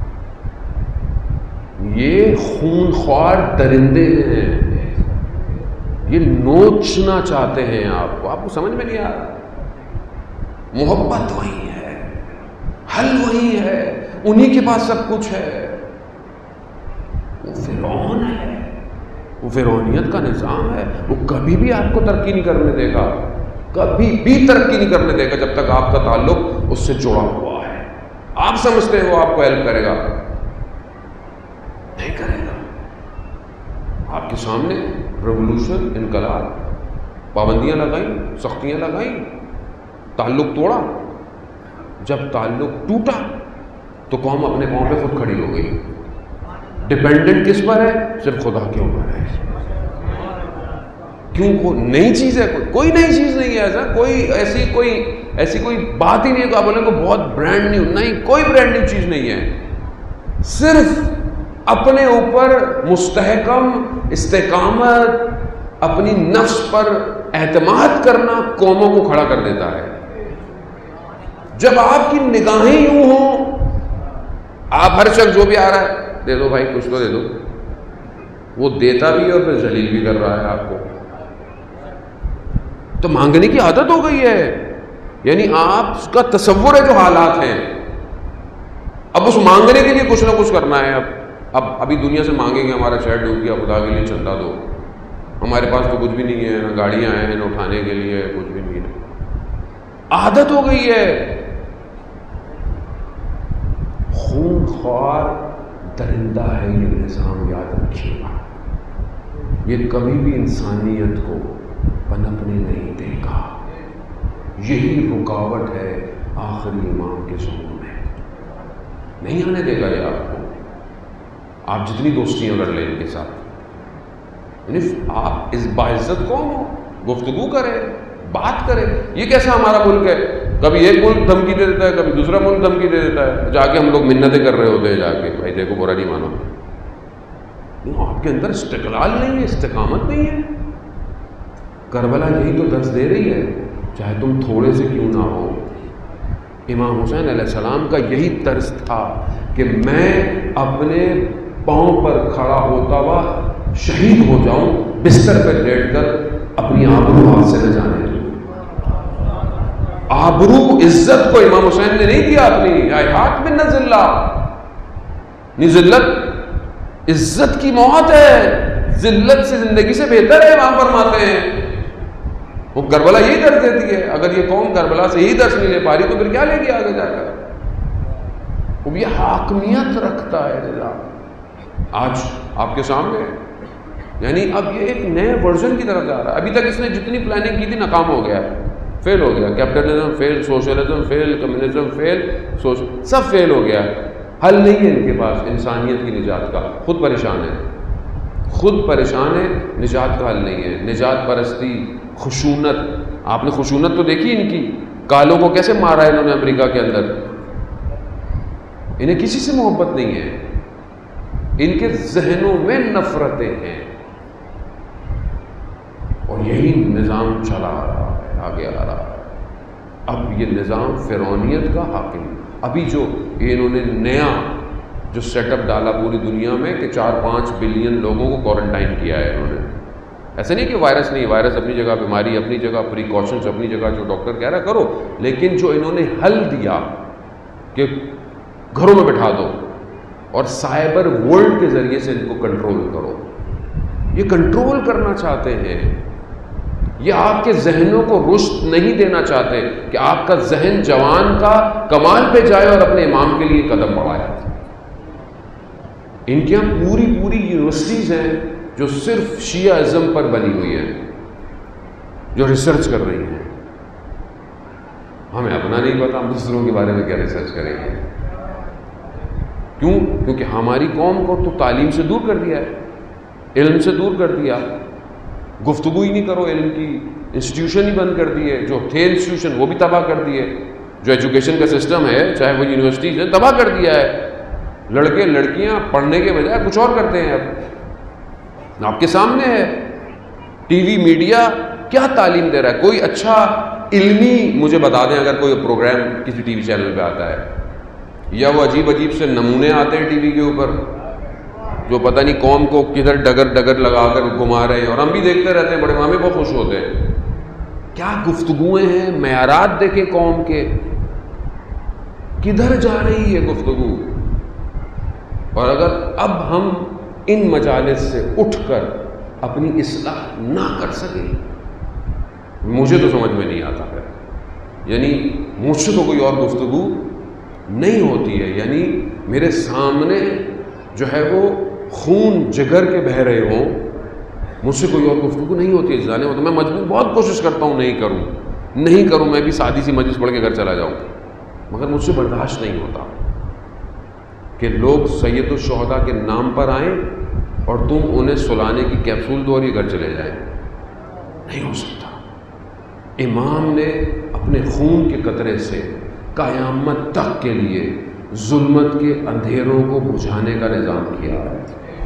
یہ خون خوار درندے ہیں، یہ نوچنا چاہتے ہیں آپ کو. آپ کو سمجھ میں نہیں آ رہا. محبت وہی ہے، حل وہی ہے، انہی کے پاس سب کچھ ہے. وہ فرعون ہے، وہ فرعونیت کا نظام ہے. وہ کبھی بھی آپ کو ترقی نہیں کرنے دے گا، کبھی بھی ترقی نہیں کرنے دے گا جب تک آپ کا تعلق اس سے جڑا ہوا ہے. آپ سمجھتے ہیں وہ آپ کو ہیلپ کرے گا؟ نہیں کرے گا. آپ کے سامنے ریولوشن، انقلاب، پابندیاں لگائیں، سختیاں لگائیں، تعلق توڑا. جب تعلق ٹوٹا تو قوم اپنے پاؤں پہ خود کھڑی ہو گئی. ڈپینڈنٹ کس پر ہے؟ صرف خدا کے اوپر ہے. کیوں؟ کوئی نئی چیز ہے؟ کوئی کوئی نئی چیز نہیں ہے. ایسا کوئی ایسی کوئی ایسی کوئی بات ہی نہیں ہے کہ آپ بولیں کہ بہت برانڈ نیو. نہیں، کوئی برانڈ نیو چیز نہیں ہے. صرف اپنے اوپر مستحکم استقامت، اپنی نفس پر اعتماد کرنا قوموں کو کھڑا کر دیتا ہے. جب آپ کی نگاہیں یوں ہوں، آپ ہر شخص جو بھی آ رہا ہے دے دو بھائی، کچھ تو دے دو، وہ دیتا بھی ہے اور پھر ذلیل بھی کر رہا ہے آپ کو. تو مانگنے کی عادت ہو گئی ہے. یعنی آپ کا تصور ہے جو حالات ہیں، اب اس مانگنے کے لیے کچھ نہ کچھ کرنا ہے. اب اب ابھی دنیا سے مانگیں گے ہمارا شہر ڈوب گیا، خدا کے لیے چندہ دو. ہمارے پاس تو کچھ بھی نہیں ہے، نہ گاڑیاں ہیں، نہ اٹھانے کے لیے کچھ بھی نہیں ہے. عادت ہو گئی ہے. خون خوار درندہ ہے یہ نظام، یاد رکھیے گا. یہ کبھی بھی انسانیت کو پنپنے نہیں دے گا. یہی رکاوٹ ہے آخری امام کے ظہور میں. نہیں آنے دے گا یہ آپ کو. آپ جتنی دوستیاں کر لیں ان کے ساتھ، یعنی آپ اس باعزت قوم ہو، گفتگو کریں، بات کریں. یہ کیسا ہمارا ملک ہے؟ کبھی ایک ملک دھمکی دے دیتا ہے، کبھی دوسرا ملک دھمکی دے دیتا ہے. جا کے ہم لوگ منتیں کر رہے ہوتے ہیں، جا کے بھائی دیکھو برا نہیں مانو. آپ کے اندر استقلال نہیں ہے، استقامت نہیں ہے. کربلا یہی تو درس دے رہی ہے، چاہے تم تھوڑے سے کیوں نہ ہو. امام حسین علیہ السلام کا یہی طرز تھا کہ میں اپنے پاؤں پر کھڑا ہوتا ہوا شہید ہو جاؤں، بستر پہ لیٹ کر اپنی آبرو ہاتھ سے نہ جانے دوں. آبرو عزت کو امام حسین نے نہیں دیا اپنی. ہاتھ میں نہ ذلت، نہیں ذلت عزت کی موت ہے. ذلت سے زندگی سے بہتر ہے امام فرماتے ہیں. وہ کربلا یہی درس دیتی ہے. اگر یہ قوم کربلا سے یہی درس نہیں لے پا رہی تو پھر کیا لے گی آگے جا کر؟ وہ یہ حاکمیت رکھتا ہے نظام آج آپ کے سامنے. یعنی اب یہ ایک نئے ورژن کی طرف جا رہا ہے. ابھی تک اس نے جتنی پلاننگ کی تھی ناکام ہو گیا، فیل ہو گیا. Capitalism fail, socialism fail, communism fail, سب فیل ہو گیا. حل نہیں ہے ان کے پاس انسانیت کی نجات کا. خود پریشان ہے، خود پریشان ہے. نجات کا حل نہیں ہے. نجات پرستی، خشونت. آپ نے خشونت تو دیکھی ان کی. کالوں کو کیسے مارا ہے انہوں نے امریکہ کے اندر. انہیں کسی سے محبت نہیں ہے. ان کے ذہنوں میں نفرتیں ہیں. اور یہی نظام چلا آ رہا ہے، آگے آ رہا ہے۔ اب یہ نظام فرعونیت کا حاکم، ابھی جو یہ انہوں نے نیا جو سیٹ اپ ڈالا پوری دنیا میں کہ چار پانچ بلین لوگوں کو کوارنٹائن کیا ہے انہوں نے، ایسا نہیں کہ وائرس نہیں، وائرس اپنی جگہ، بیماری اپنی جگہ، پریکاشنز اپنی جگہ، جو ڈاکٹر کہہ رہا ہے کرو، لیکن جو انہوں نے حل دیا کہ گھروں میں بٹھا دو اور سائبر ورلڈ کے ذریعے سے ان کو کنٹرول کرو، یہ کنٹرول کرنا چاہتے ہیں، یہ آپ کے ذہنوں کو رشد نہیں دینا چاہتے کہ آپ کا ذہن جوان کا کمال پہ جائے اور اپنے امام کے لیے قدم بڑھائے۔ ان کے یہاں پوری پوری یونیورسٹیز ہیں جو صرف شیعہ ازم پر بنی ہوئی ہیں، جو ریسرچ کر رہی ہیں۔ ہمیں اپنا نہیں پتا، ہم دوسروں کے بارے میں کیا ریسرچ کریں گے؟ کیوں؟ کیونکہ ہماری قوم کو تو تعلیم سے دور کر دیا ہے، علم سے دور کر دیا، گفتگو ہی نہیں کرو علم کی، انسٹیٹیوشن ہی بند کر دیے، جو تھے انسٹیٹیوشن وہ بھی تباہ کر دیے، جو ایجوکیشن کا سسٹم ہے چاہے وہ یونیورسٹیز ہیں تباہ کر دیا ہے۔ لڑکے لڑکیاں پڑھنے کے بجائے کچھ اور کرتے ہیں، اب آپ کے سامنے ہے، ٹی وی میڈیا کیا تعلیم دے رہا ہے؟ کوئی اچھا علمی مجھے بتا دیں اگر کوئی پروگرام کسی ٹی وی چینل پہ آتا ہے، یا وہ عجیب عجیب سے نمونے آتے ہیں ٹی وی کے اوپر جو پتہ نہیں قوم کو کدھر ڈگر ڈگر لگا کر گھما رہے ہیں، اور ہم بھی دیکھتے رہتے ہیں، بڑے مامے بہت خوش ہوتے ہیں۔ کیا گفتگویں ہیں، معیارات دیکھیں قوم کے، کدھر جا رہی ہے گفتگو؟ اور اگر اب ہم ان مجالس سے اٹھ کر اپنی اصلاح نہ کر سکیں، مجھے تو سمجھ میں نہیں آتا ہے، یعنی مجھ سے تو کوئی اور گفتگو نہیں ہوتی ہے، یعنی میرے سامنے جو ہے وہ خون جگر کے بہہ رہے ہوں، مجھ سے کوئی اور گفتگو نہیں ہوتی ہے جانے، تو میں مجبور بہت کوشش کرتا ہوں نہیں کروں نہیں کروں میں بھی سادی سی مجلس پڑھ کے گھر چلا جاؤں، مگر مجھ سے برداشت نہیں ہوتا کہ لوگ سید الشہداء کے نام پر آئیں اور تم انہیں سلانے کی کیپسول دو اور یہ گھر چلے جائیں، نہیں ہو سکتا۔ امام نے اپنے خون کے قطرے سے قیامت تک کے لیے ظلمت کے اندھیروں کو بجھانے کا نظام کیا ہے،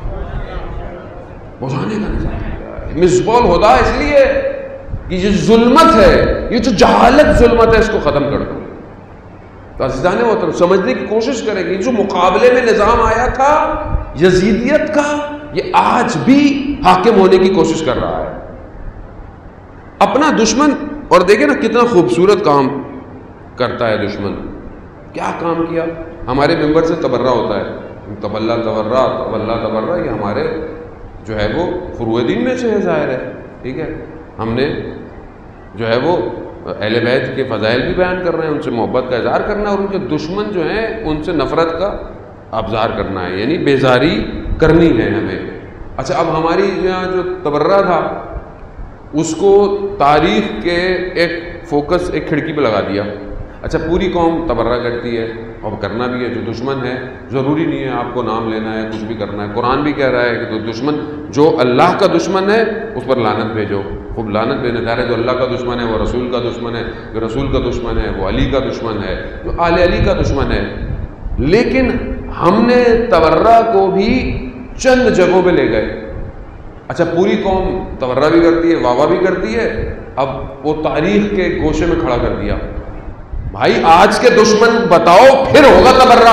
بجھانے کا نظام کیا ہے۔ مصباح الہدیٰ اس لیے کہ یہ ظلمت ہے، یہ جو جہالت ظلمت ہے اس کو ختم کر دو۔ تو عزیزان محترم سمجھنے کی کوشش کریں گے، جو مقابلے میں نظام آیا تھا یزیدیت کا، یہ آج بھی حاکم ہونے کی کوشش کر رہا ہے اپنا دشمن۔ اور دیکھیں نا کتنا خوبصورت کام کرتا ہے دشمن، کیا کام کیا؟ ہمارے ممبر سے تبرہ ہوتا ہے، تبلہ تبرہ تبلہ تبرہ، یہ ہمارے جو ہے وہ فروع دین میں سے ہے، ظاہر ہے، ٹھیک ہے۔ ہم نے جو ہے وہ اہل بیت کے فضائل بھی بیان کر رہے ہیں، ان سے محبت کا اظہار کرنا ہے، اور ان کے دشمن جو ہیں ان سے نفرت کا ابزار کرنا ہے، یعنی بیزاری کرنی ہے ہمیں۔ اچھا اب ہماری یہاں جو تبرہ تھا اس کو تاریخ کے ایک فوکس ایک کھڑکی پہ لگا دیا، اچھا پوری قوم تبرہ کرتی ہے، اور کرنا بھی ہے، جو دشمن ہے ضروری نہیں ہے آپ کو نام لینا ہے، کچھ بھی کرنا ہے، قرآن بھی کہہ رہا ہے کہ تو دشمن جو اللہ کا دشمن ہے اس پر لعنت بھیجو، خوب لعنت بھیجنا چاہ رہے، جو اللہ کا دشمن ہے وہ رسول کا دشمن ہے، جو رسول کا دشمن ہے وہ علی کا دشمن ہے، جو آل علی کا دشمن ہے۔ لیکن ہم نے تبرہ کو بھی چند جگہوں پہ لے گئے، اچھا پوری قوم تبرہ بھی کرتی ہے، واہ واہ بھی کرتی ہے، اب وہ تاریخ کے گوشے میں کھڑا کر دیا۔ بھائی آج کے دشمن بتاؤ پھر ہوگا تبرہ؟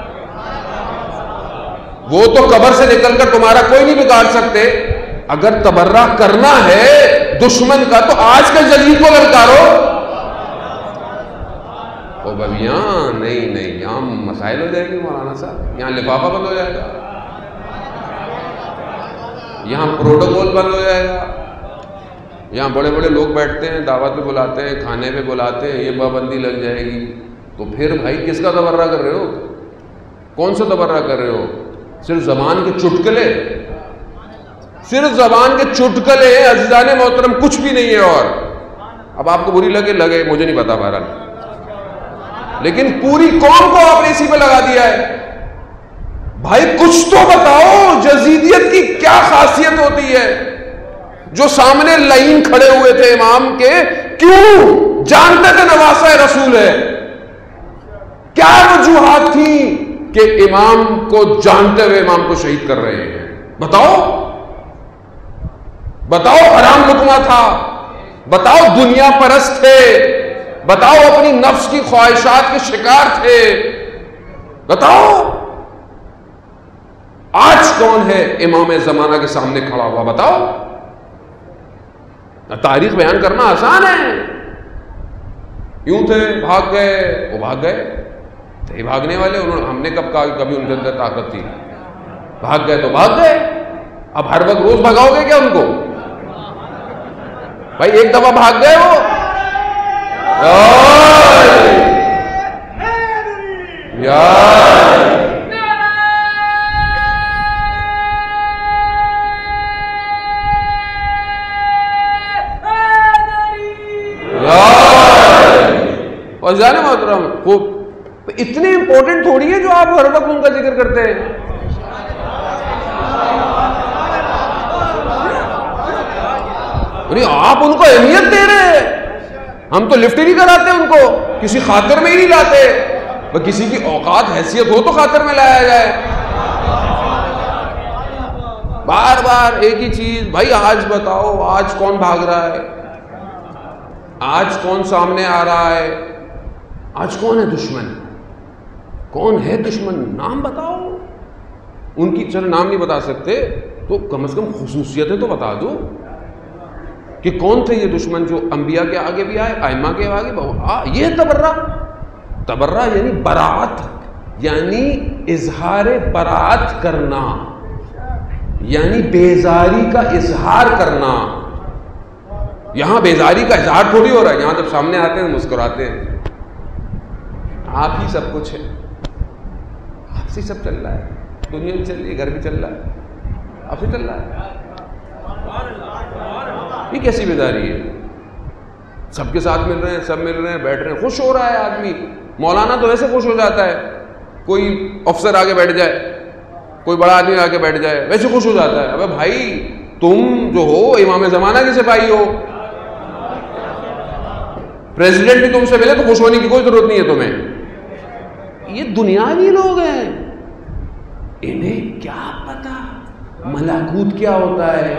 وہ تو قبر سے نکل کر تمہارا کوئی نہیں بگاڑ سکتے، اگر تبرہ کرنا ہے دشمن کا تو آج کے جدید کو للکارو۔ او بھائیاں نہیں نہیں، یہاں مسائل ہو جائے گی مولانا صاحب، یہاں لفافہ بند ہو جائے گا، یہاں پروٹوکول بند ہو جائے گا، یہاں بڑے بڑے لوگ بیٹھتے ہیں، دعوت پہ بلاتے ہیں، کھانے پہ بلاتے ہیں، یہ پابندی لگ جائے گی، تو پھر بھائی کس کا تبرہ کر رہے ہو؟ کون سا تبرہ کر رہے ہو؟ صرف زبان کے چٹکلے، صرف زبان کے چٹکلے عزیزان محترم، کچھ بھی نہیں ہے۔ اور اب آپ کو بری لگے لگے مجھے نہیں پتا بہرحال، لیکن پوری قوم کو آپ نے اسی پہ لگا دیا ہے۔ بھائی کچھ تو بتاؤ، یزیدیت کی کیا خاصیت ہوتی ہے؟ جو سامنے لائن کھڑے ہوئے تھے امام کے، کیوں؟ جانتے تھے نواسہ رسول ہے، کیا وجوہات تھیں کہ امام کو جانتے ہوئے امام کو شہید کر رہے ہیں؟ بتاؤ۔ بتاؤ حرام لقمہ تھا، بتاؤ دنیا پرست تھے، بتاؤ اپنی نفس کی خواہشات کے شکار تھے، بتاؤ آج کون ہے امام زمانہ کے سامنے کھڑا ہوا؟ بتاؤ. تاریخ بیان کرنا آسان ہے. یوں تھے، بھاگ گئے، وہ بھاگ گئے تھے بھاگنے والے. انہوں نے ہم نے کب کہا کہ کبھی ان کے اندر طاقت تھی؟ بھاگ گئے تو بھاگ گئے. اب ہر وقت روز بھگاؤ گے کیا ان کو؟ بھائی ایک دفعہ بھاگ گئے وہ یار اور جانے محترم خوب اتنے امپورٹنٹ تھوڑی ہے جو آپ ہر وقت ان کا ذکر کرتے ہیں. آپ ان کو اہمیت دے رہے ہیں. ہم تو لفٹ ہی نہیں کراتے ان کو، کسی خاطر میں ہی نہیں لاتے. وہ کسی کی اوقات حیثیت ہو تو خاطر میں لایا جائے. بار بار ایک ہی چیز. بھائی آج بتاؤ، آج کون بھاگ رہا ہے؟ آج کون سامنے آ رہا ہے؟ آج کون ہے دشمن؟ کون ہے دشمن؟ نام بتاؤ ان کی. چلو نام نہیں بتا سکتے تو کم از کم خصوصیتیں تو بتا دو کہ کون تھے یہ دشمن جو انبیاء کے آگے بھی آئے، ائمہ کے آگے بھی. یہ تبرہ تبرہ یعنی برات، یعنی اظہار برات کرنا، یعنی بیزاری کا اظہار کرنا. یہاں بیزاری کا اظہار تھوڑی ہو رہا ہے. یہاں جب سامنے آتے ہیں مسکراتے ہیں. آپ ہی سب کچھ ہے، آپ سے سب چل رہا ہے. دنیا بھی چل رہی ہے، گھر بھی چل رہا ہے، آپ سے چل رہا ہے. یہ کیسی بیداری ہے؟ سب کے ساتھ مل رہے ہیں، سب مل رہے ہیں، بیٹھ رہے ہیں، خوش ہو رہا ہے آدمی. مولانا تو ویسے خوش ہو جاتا ہے، کوئی افسر آگے بیٹھ جائے، کوئی بڑا آدمی آگے بیٹھ جائے، ویسے خوش ہو جاتا ہے. ابے بھائی تم جو ہو امام زمانہ کے سپاہی ہو، پریزیڈنٹ بھی تم سے ملے تو خوش ہونے کی کوئی ضرورت نہیں ہے تمہیں. یہ دنیاوی لوگ ہیں، انہیں کیا پتا ملکوت کیا ہوتا ہے،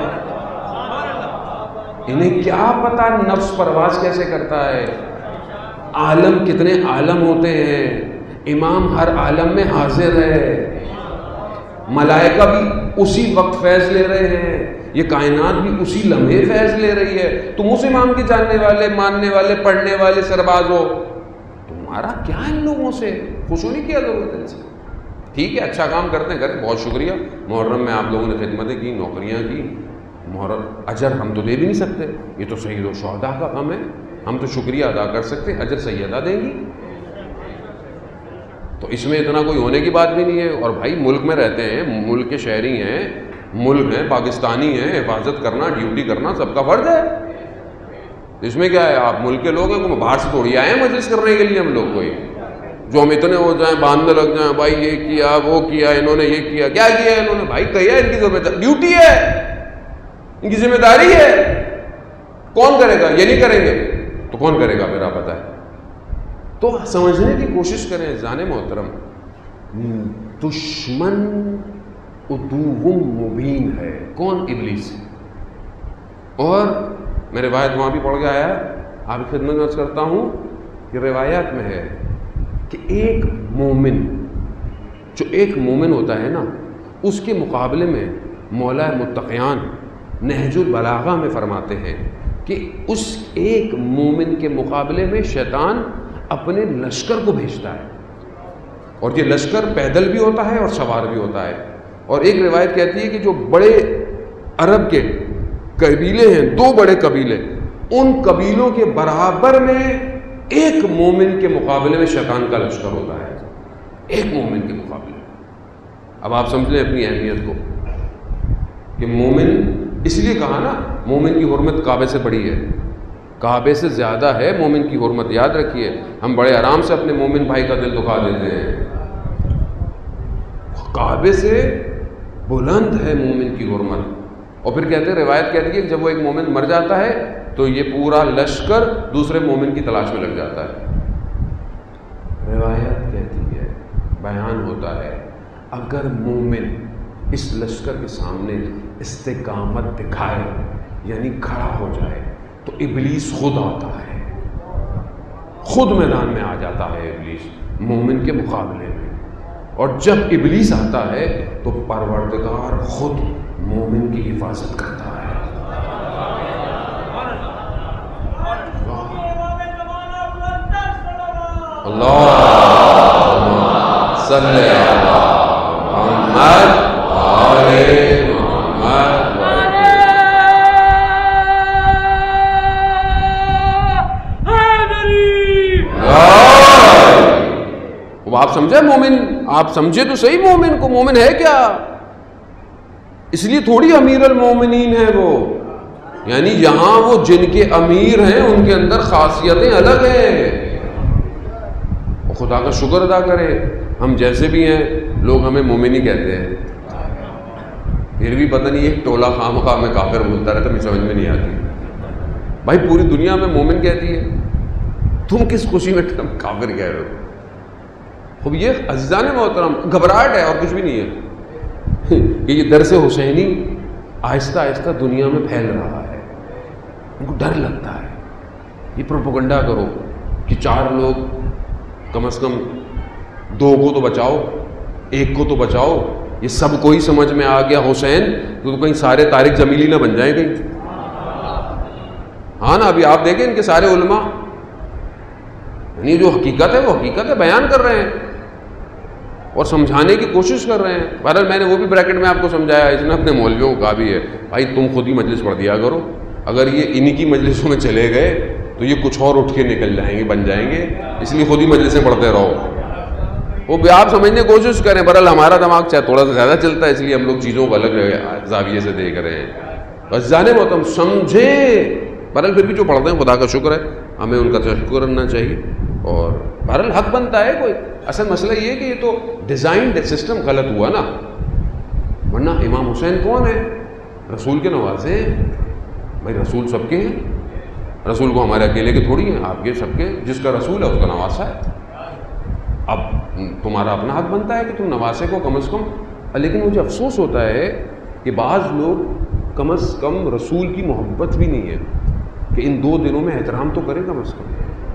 انہیں کیا پتا نفس پرواز کیسے کرتا ہے، عالم کتنے عالم ہوتے ہیں. امام ہر عالم میں حاضر ہے، ملائکہ بھی اسی وقت فیض لے رہے ہیں، یہ کائنات بھی اسی لمحے فیض لے رہی ہے. تم اس امام کے جاننے والے، ماننے والے، پڑھنے والے سرباز ہو، تمہارا کیا ان لوگوں سے خوش ہونے کی ضرورت ہے؟ ٹھیک ہے اچھا کام کرتے ہیں، کریں، بہت شکریہ. محرم میں آپ لوگوں نے خدمتیں کی، نوکریاں کی، محرم اجر ہم تو دے بھی نہیں سکتے، یہ تو سید و شہداء کا غم ہے. ہم تو شکریہ ادا کر سکتے ہیں، اجر سیدہ دیں گی، تو اس میں اتنا کوئی ہونے کی بات بھی نہیں ہے. اور بھائی ملک میں رہتے ہیں، ملک کے شہری ہیں، ملک ہیں، پاکستانی ہیں، حفاظت کرنا، ڈیوٹی کرنا سب کا فرض ہے. اس میں کیا ہے؟ آپ ملک کے لوگ ہیں، کو باہر سے تھوڑی آئے ہیں مجلس کرنے کے لیے. ہم لوگ کوئی جو ہم اتنے ہو جائیں، باندھنے لگ جائیں، بھائی یہ کیا، وہ کیا، انہوں نے یہ کیا، کیا کیا ہے انہوں نے؟ بھائی کہیا ان کی ذمہ داری، ڈیوٹی ہے، ان کی ذمہ داری ہے. کون کرے گا؟ یہ نہیں کریں گے تو کون کرے گا پھر؟ آپ بتائیں. تو سمجھنے کی کوشش کریں جان محترم، دشمن عدو مبین ہے. کون؟ ابلیس. اور میں روایت وہاں بھی پڑھ کے آیا، آپ کی خدمت میں عرض کرتا ہوں کہ روایات میں ہے کہ ایک مومن، جو ایک مومن ہوتا ہے نا، اس کے مقابلے میں مولا متقیان نہج البلاغہ میں فرماتے ہیں کہ اس ایک مومن کے مقابلے میں شیطان اپنے لشکر کو بھیجتا ہے، اور یہ لشکر پیدل بھی ہوتا ہے اور سوار بھی ہوتا ہے. اور ایک روایت کہتی ہے کہ جو بڑے عرب کے قبیلے ہیں، دو بڑے قبیلے، ان قبیلوں کے برابر میں ایک مومن کے مقابلے میں شیطان کا لشکر ہوتا ہے، ایک مومن کے مقابلے. اب آپ سمجھ لیں اپنی اہمیت کو کہ مومن، اس لیے کہا نا مومن کی حرمت کعبے سے بڑی ہے، کعبے سے زیادہ ہے مومن کی حرمت. یاد رکھیے، ہم بڑے آرام سے اپنے مومن بھائی کا دل دکھا دیتے ہیں، کعبے سے بلند ہے مومن کی حرمت. اور پھر کہتے ہیں، روایت کہتی ہے کہ جب وہ ایک مومن مر جاتا ہے تو یہ پورا لشکر دوسرے مومن کی تلاش میں لگ جاتا ہے. روایت کہتی ہے، بیان ہوتا ہے، اگر مومن اس لشکر کے سامنے استقامت دکھائے، یعنی کھڑا ہو جائے تو ابلیس خود آتا ہے، خود میدان میں آ جاتا ہے ابلیس مومن کے مقابلے میں. اور جب ابلیس آتا ہے تو پروردگار خود مومن کی حفاظت کرتا ہے. اللہم صلی علی محمد وآل محمد. اب آپ سمجھے مومن، آپ سمجھے تو صحیح مومن کو، مومن ہے کیا؟ اس لیے تھوڑی امیر المومنین ہے وہ، یعنی یہاں وہ جن کے امیر ہیں ان کے اندر خاصیتیں الگ ہیں. خدا کا شکر ادا کرے، ہم جیسے بھی ہیں لوگ ہمیں مومن ہی کہتے ہیں، پھر بھی پتہ نہیں ایک ٹولہ خواہ مخواہ میں کافر بولتا رہتا، مجھے سمجھ میں نہیں آتی. بھائی پوری دنیا میں مومن کہتی ہے، تم کس خوشی میں کافر کہہ رہے ہو؟ خوب یہ عزیزان محترم گھبراہٹ ہے اور کچھ بھی نہیں ہے کہ یہ درس حسینی آہستہ آہستہ دنیا میں پھیل رہا ہے. ان کو ڈر لگتا ہے. یہ پروپیگنڈا کرو کہ چار لوگ کم از کم دو کو تو بچاؤ، ایک کو تو بچاؤ، یہ سب کو ہی سمجھ میں آ گیا حسین تو کہیں سارے طارق جمیلی نہ بن جائیں کہیں. ہاں نا، ابھی آپ دیکھیں ان کے سارے علماء یعنی جو حقیقت ہے وہ حقیقت ہے بیان کر رہے ہیں اور سمجھانے کی کوشش کر رہے ہیں. بہرحال میں نے وہ بھی بریکٹ میں آپ کو سمجھایا، اس نے اپنے مولویوں کو کہا بھی ہے بھائی تم خود ہی مجلس پڑھ دیا کرو، اگر یہ انہی کی مجلسوں میں چلے گئے تو یہ کچھ اور اٹھ کے نکل جائیں گے، بن جائیں گے، اس لیے خود ہی مجلسیں پڑھتے رہو. وہ بھی آپ سمجھنے کی کوشش کریں. بہرحال ہمارا دماغ چاہے تھوڑا سا زیادہ چلتا ہے، اس لیے ہم لوگ چیزوں کو الگ زاویے سے دیکھ رہے ہیں. بس جانے محترم سمجھے. بہرحال پھر بھی جو پڑھتے ہیں خدا کا شکر ہے، ہمیں ان کا تشکر کرنا چاہیے. اور بہرحال حق بنتا ہے. کوئی اصل مسئلہ یہ ہے کہ یہ تو ڈیزائن سسٹم غلط ہوا نا، ورنہ امام حسین کون ہے؟ رسول کے نواسے ہیں. بھائی رسول سب کے ہیں، رسول کو ہمارے اکیلے کے تھوڑی ہیں، آپ کے سب کے. جس کا رسول ہے اس کا نواسا ہے. اب تمہارا اپنا حق بنتا ہے کہ تم نواسے کو کم از کم. لیکن مجھے افسوس ہوتا ہے کہ بعض لوگ کم از کم رسول کی محبت بھی نہیں ہے کہ ان دو دنوں میں احترام تو کریں کم از کم.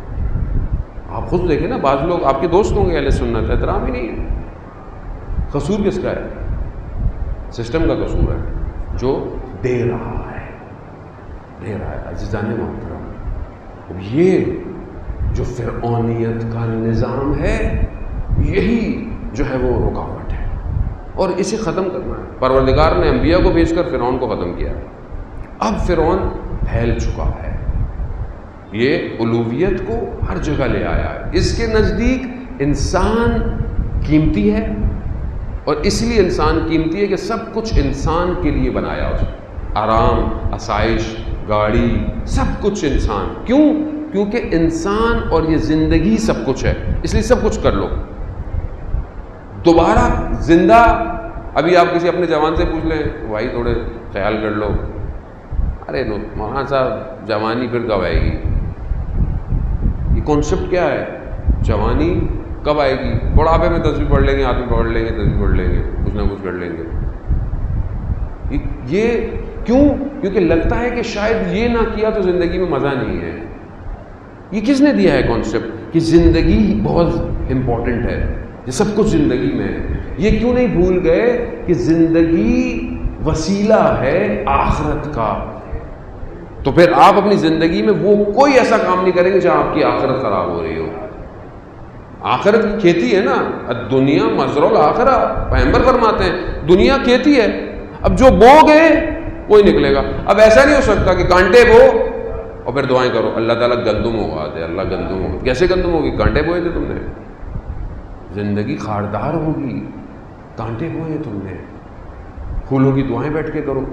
آپ خود دیکھیں نا، بعض لوگ آپ کے دوست ہوں گے اہل سنت، احترام ہی نہیں ہے. قصور کس کا ہے؟ سسٹم کا قصور ہے جو دے رہا ہے دے رہا ہے عزیزان محترم. یہ جو فرعونیت کا نظام ہے یہی جو ہے وہ رکاوٹ ہے اور اسے ختم کرنا ہے. پروردگار نے انبیاء کو بھیج کر فرعون کو ختم کیا. اب فرعون پھیل چکا ہے، یہ الوہیت کو ہر جگہ لے آیا ہے. اس کے نزدیک انسان قیمتی ہے اور اس لیے انسان قیمتی ہے کہ سب کچھ انسان کے لیے بنایا اس نے. آرام، آسائش، گاڑی، سب کچھ انسان. کیوں؟ کیونکہ انسان اور یہ زندگی سب کچھ ہے، اس لیے سب کچھ کر لو. دوبارہ زندہ، ابھی آپ کسی اپنے جوان سے پوچھ لیں بھائی تھوڑے خیال کر لو، ارے نو مولانا صاحب جوانی پھر کب آئے گی؟ یہ کانسیپٹ کیا ہے؟ جوانی کب آئے گی؟ بڑھاپے میں تصویر پڑھ لیں گے، ہاتھ میں پکڑ لیں گے، تصویر پڑھ لیں گے، کچھ نہ کچھ کر لیں گے. یہ کیوں؟ کیونکہ لگتا ہے کہ شاید یہ نہ کیا تو زندگی میں مزہ نہیں ہے. یہ کس نے دیا ہے کانسیپٹ کہ زندگی بہت امپورٹنٹ ہے، یہ سب کچھ زندگی میں ہے؟ یہ کیوں نہیں بھول گئے کہ زندگی وسیلہ ہے آخرت کا؟ تو پھر آپ اپنی زندگی میں وہ کوئی ایسا کام نہیں کریں گے جہاں آپ کی آخرت خراب ہو رہی ہو. آخرت کی کھیتی ہے نا، دنیا مزرع الآخرہ، پیغمبر فرماتے ہیں دنیا کھیتی ہے، اب جو بو گئے وہی نکلے گا. اب ایسا نہیں ہو سکتا کہ کانٹے بو اور پھر دعائیں کرو اللہ تعالیٰ گندم ہوگا دے، اللہ گندم ہوگا. کیسے گندم ہوگی؟ کانٹے بوئے تھے تم نے. زندگی خاردار ہوگی، کانٹے بوئے تم نے. پھولوں کی دعائیں بیٹھ کے کرو.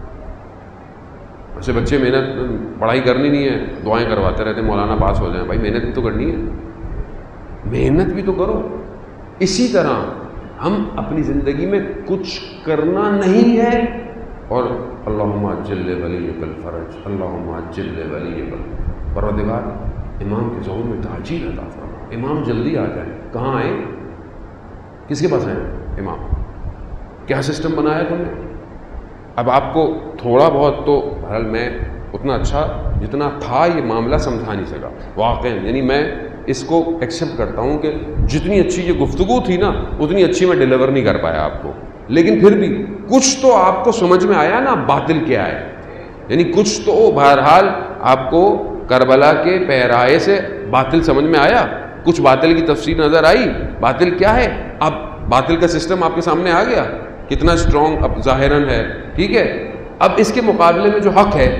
ایسے بچے محنت پڑھائی کرنی نہیں ہے، دعائیں کرواتے رہتے مولانا پاس ہو جائیں. بھائی محنت بھی تو کرنی ہے، محنت بھی تو کرو. اسی طرح ہم اپنی زندگی میں کچھ کرنا نہیں ہے اور اللہم عجل ولیک الفرج، اللہم عجل ولیک. پروردگار امام کے ظہور میں تعجیل عطا فرما، امام جلدی آ جائے. کہاں آئے؟ کس کے پاس آئے؟ امام. کیا سسٹم بنایا تم نے؟ اب آپ کو تھوڑا بہت تو بہرحال میں اتنا اچھا جتنا تھا یہ معاملہ سمجھا نہیں سکا واقعی، یعنی میں اس کو ایکسیپٹ کرتا ہوں کہ جتنی اچھی یہ گفتگو تھی نا اتنی اچھی میں ڈیلیور نہیں کر پایا آپ کو، لیکن پھر بھی کچھ تو آپ کو سمجھ میں آیا نا باطل کیا ہے، یعنی کچھ تو بہرحال آپ کو کربلا کے پیرائے سے باطل سمجھ میں آیا، کچھ باطل کی تفسیر نظر آئی، باطل کیا ہے، اب باطل کا سسٹم آپ کے سامنے آ گیا کتنا اسٹرانگ اب ظاہراً ہے، ٹھیک ہے۔ اب اس کے مقابلے میں جو حق ہے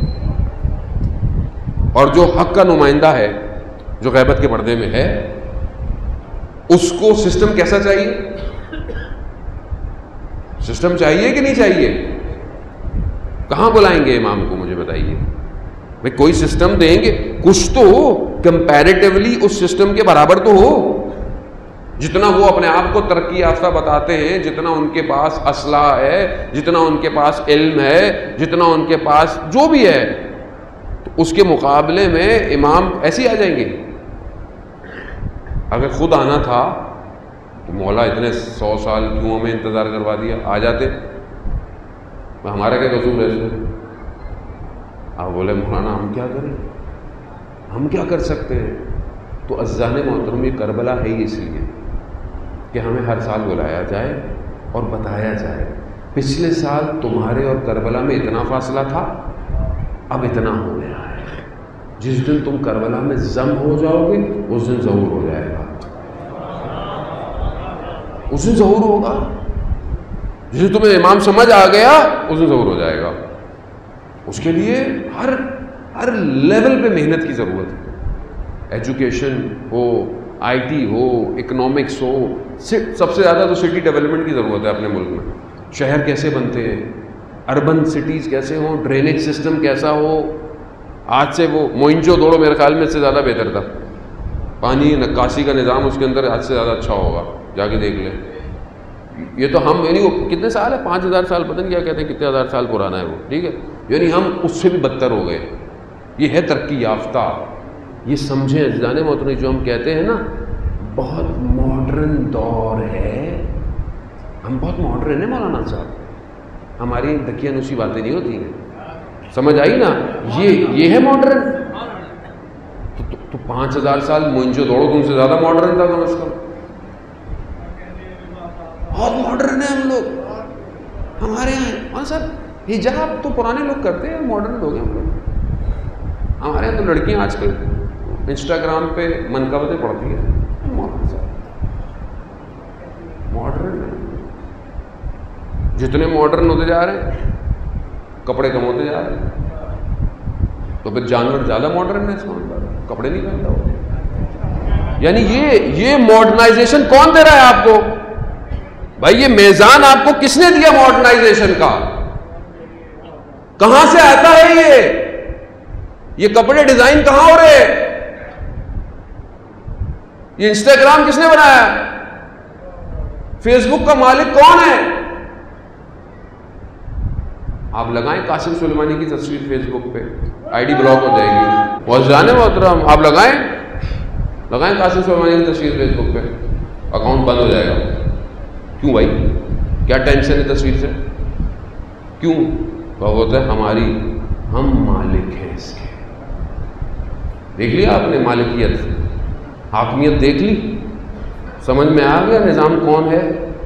اور جو حق کا نمائندہ ہے جو غیبت کے پردے میں ہے، اس کو سسٹم کیسا چاہیے؟ سسٹم چاہیے کہ نہیں چاہیے؟ کہاں بلائیں گے امام کو مجھے بتائیے بھائی، کوئی سسٹم دیں گے، کچھ تو ہو کمپیریٹیولی اس سسٹم کے برابر تو ہو، جتنا وہ اپنے آپ کو ترقی یافتہ بتاتے ہیں، جتنا ان کے پاس اسلحہ ہے، جتنا ان کے پاس علم ہے، جتنا ان کے پاس جو بھی ہے، تو اس کے مقابلے میں امام ایسے ہی آ جائیں گے۔ اگر خود آنا تھا تو مولا اتنے سو سال کیوں ہمیں انتظار کروا دیا، آ جاتے، ہمارا کیا قصور ہے اس میں؟ آپ بولے مولانا ہم کیا کریں، ہم کیا کر سکتے ہیں؟ تو عزیزان محترم یہ کربلا ہے ہی اس لیے کہ ہمیں ہر سال بلایا جائے اور بتایا جائے پچھلے سال تمہارے اور کربلا میں اتنا فاصلہ تھا، اب اتنا ہو گیا ہے، جس دن تم کربلا میں ضم ہو جاؤ گے اس دن ظہور ہو جائے گا، اس دن ظہور ہوگا، جس دن تمہیں امام سمجھ آ گیا اس دن ظہور ہو جائے گا۔ اس کے لیے ہر ہر لیول پہ محنت کی ضرورت ہے، ایجوکیشن ہو، آئی ٹی ہو، اکنامکس ہو، سب سے زیادہ تو سٹی ڈیولپمنٹ کی ضرورت ہے اپنے ملک میں، شہر کیسے بنتے ہیں، اربن سٹیز کیسے ہوں، ڈرینیج سسٹم کیسا ہو۔ آج سے وہ موئنجو دوڑو میرے خیال میں اس سے زیادہ بہتر تھا، پانی نکاسی کا نظام اس کے اندر آج سے زیادہ اچھا ہوگا، جا کے دیکھ لیں۔ یہ تو ہم یعنی کتنے سال ہے، پانچ ہزار سال پتہ نہیں کیا کہتے ہیں، کتنے ہزار سال پرانا ہے وہ، ٹھیک ہے، یعنی ہم اس سے بھی بدتر ہو گئے۔ یہ ہے ترقی یافتہ، یہ سمجھیں عزیزان محترم، جو ہم کہتے ہیں نا بہت ماڈرن دور ہے، ہم بہت ماڈرن ہیں مولانا صاحب، ہماری دکیا نوسی باتیں نہیں ہوتی ہیں، سمجھ آئی نا، یہ یہ ہے ماڈرن۔ تو, تو, تو پانچ ہزار سال موئنجو دوڑو تم سے زیادہ ماڈرن تھا کم از کم، بہت ماڈرن ہیں ہم لوگ۔ ہمارے یہاں ہاں سر حجاب تو پرانے لوگ کرتے ہیں، ماڈرن لوگ ہیں ہم لوگ۔ ہمارے یہاں تو لڑکیاں آج کل انسٹاگرام پہ منقبتیں پڑھتی ہیں، ماڈرن صاحب ماڈرن ہے۔ جتنے ماڈرن ہوتے جا رہے ہیں کپڑے کم ہوتے جا رہے ہیں، تو پھر جانور زیادہ ماڈرن ہے، اس کا مطلب کپڑے نہیں پہنتا ہو۔ یعنی یہ یہ ماڈرنائزیشن کون دے رہا ہے آپ کو بھائی؟ یہ میزان آپ کو کس نے دیا ماڈرنائزیشن کا؟ کہاں سے آتا ہے یہ یہ کپڑے ڈیزائن کہاں ہو رہے ہیں؟ یہ انسٹاگرام کس نے بنایا؟ فیس بک کا مالک کون ہے؟ آپ لگائیں قاسم سلیمانی کی تصویر فیس بک پہ، آئی ڈی بلاک ہو جائے گی، بہت جانے محترم، آپ لگائیں لگائیں قاسم سلیمانی کی تصویر فیس بک پہ، اکاؤنٹ بند ہو جائے گا۔ کیوں بھائی؟ کیا ٹینشن ہے تصویر سے؟ کیوں؟ وہ ہوتا ہے ہماری، ہم مالک ہیں اس کے۔ دیکھ لیا آپ نے مالکیت، حاکمیت دیکھ لی، سمجھ میں آ گیا نظام کون ہے؟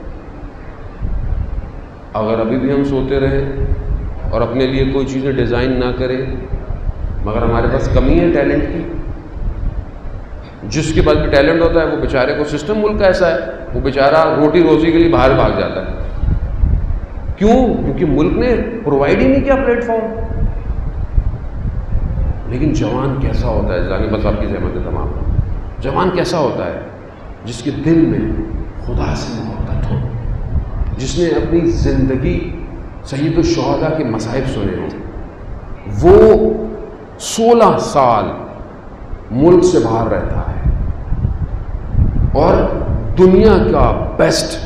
اگر ابھی بھی ہم سوتے رہے اور اپنے لیے کوئی چیزیں ڈیزائن نہ کریں، مگر ہمارے پاس کمی ہے ٹیلنٹ کی، جس کے پاس بھی ٹیلنٹ ہوتا ہے وہ بیچارے کو، سسٹم ملک کا ایسا ہے، وہ بیچارہ روٹی روزی کے لیے باہر بھاگ جاتا ہے۔ کیوں؟ کیونکہ ملک نے پرووائڈ ہی نہیں کیا پلیٹ فارم۔ لیکن جوان کیسا ہوتا ہے، جانے بس آپ کی زحمت ہے تمام، جوان کیسا ہوتا ہے؟ جس کے دل میں خدا سے محبت ہو، جس نے اپنی زندگی سید الشہداء کے مصائب سنے ہوں، وہ سولہ سال ملک سے باہر رہتا ہے اور دنیا کا بیسٹ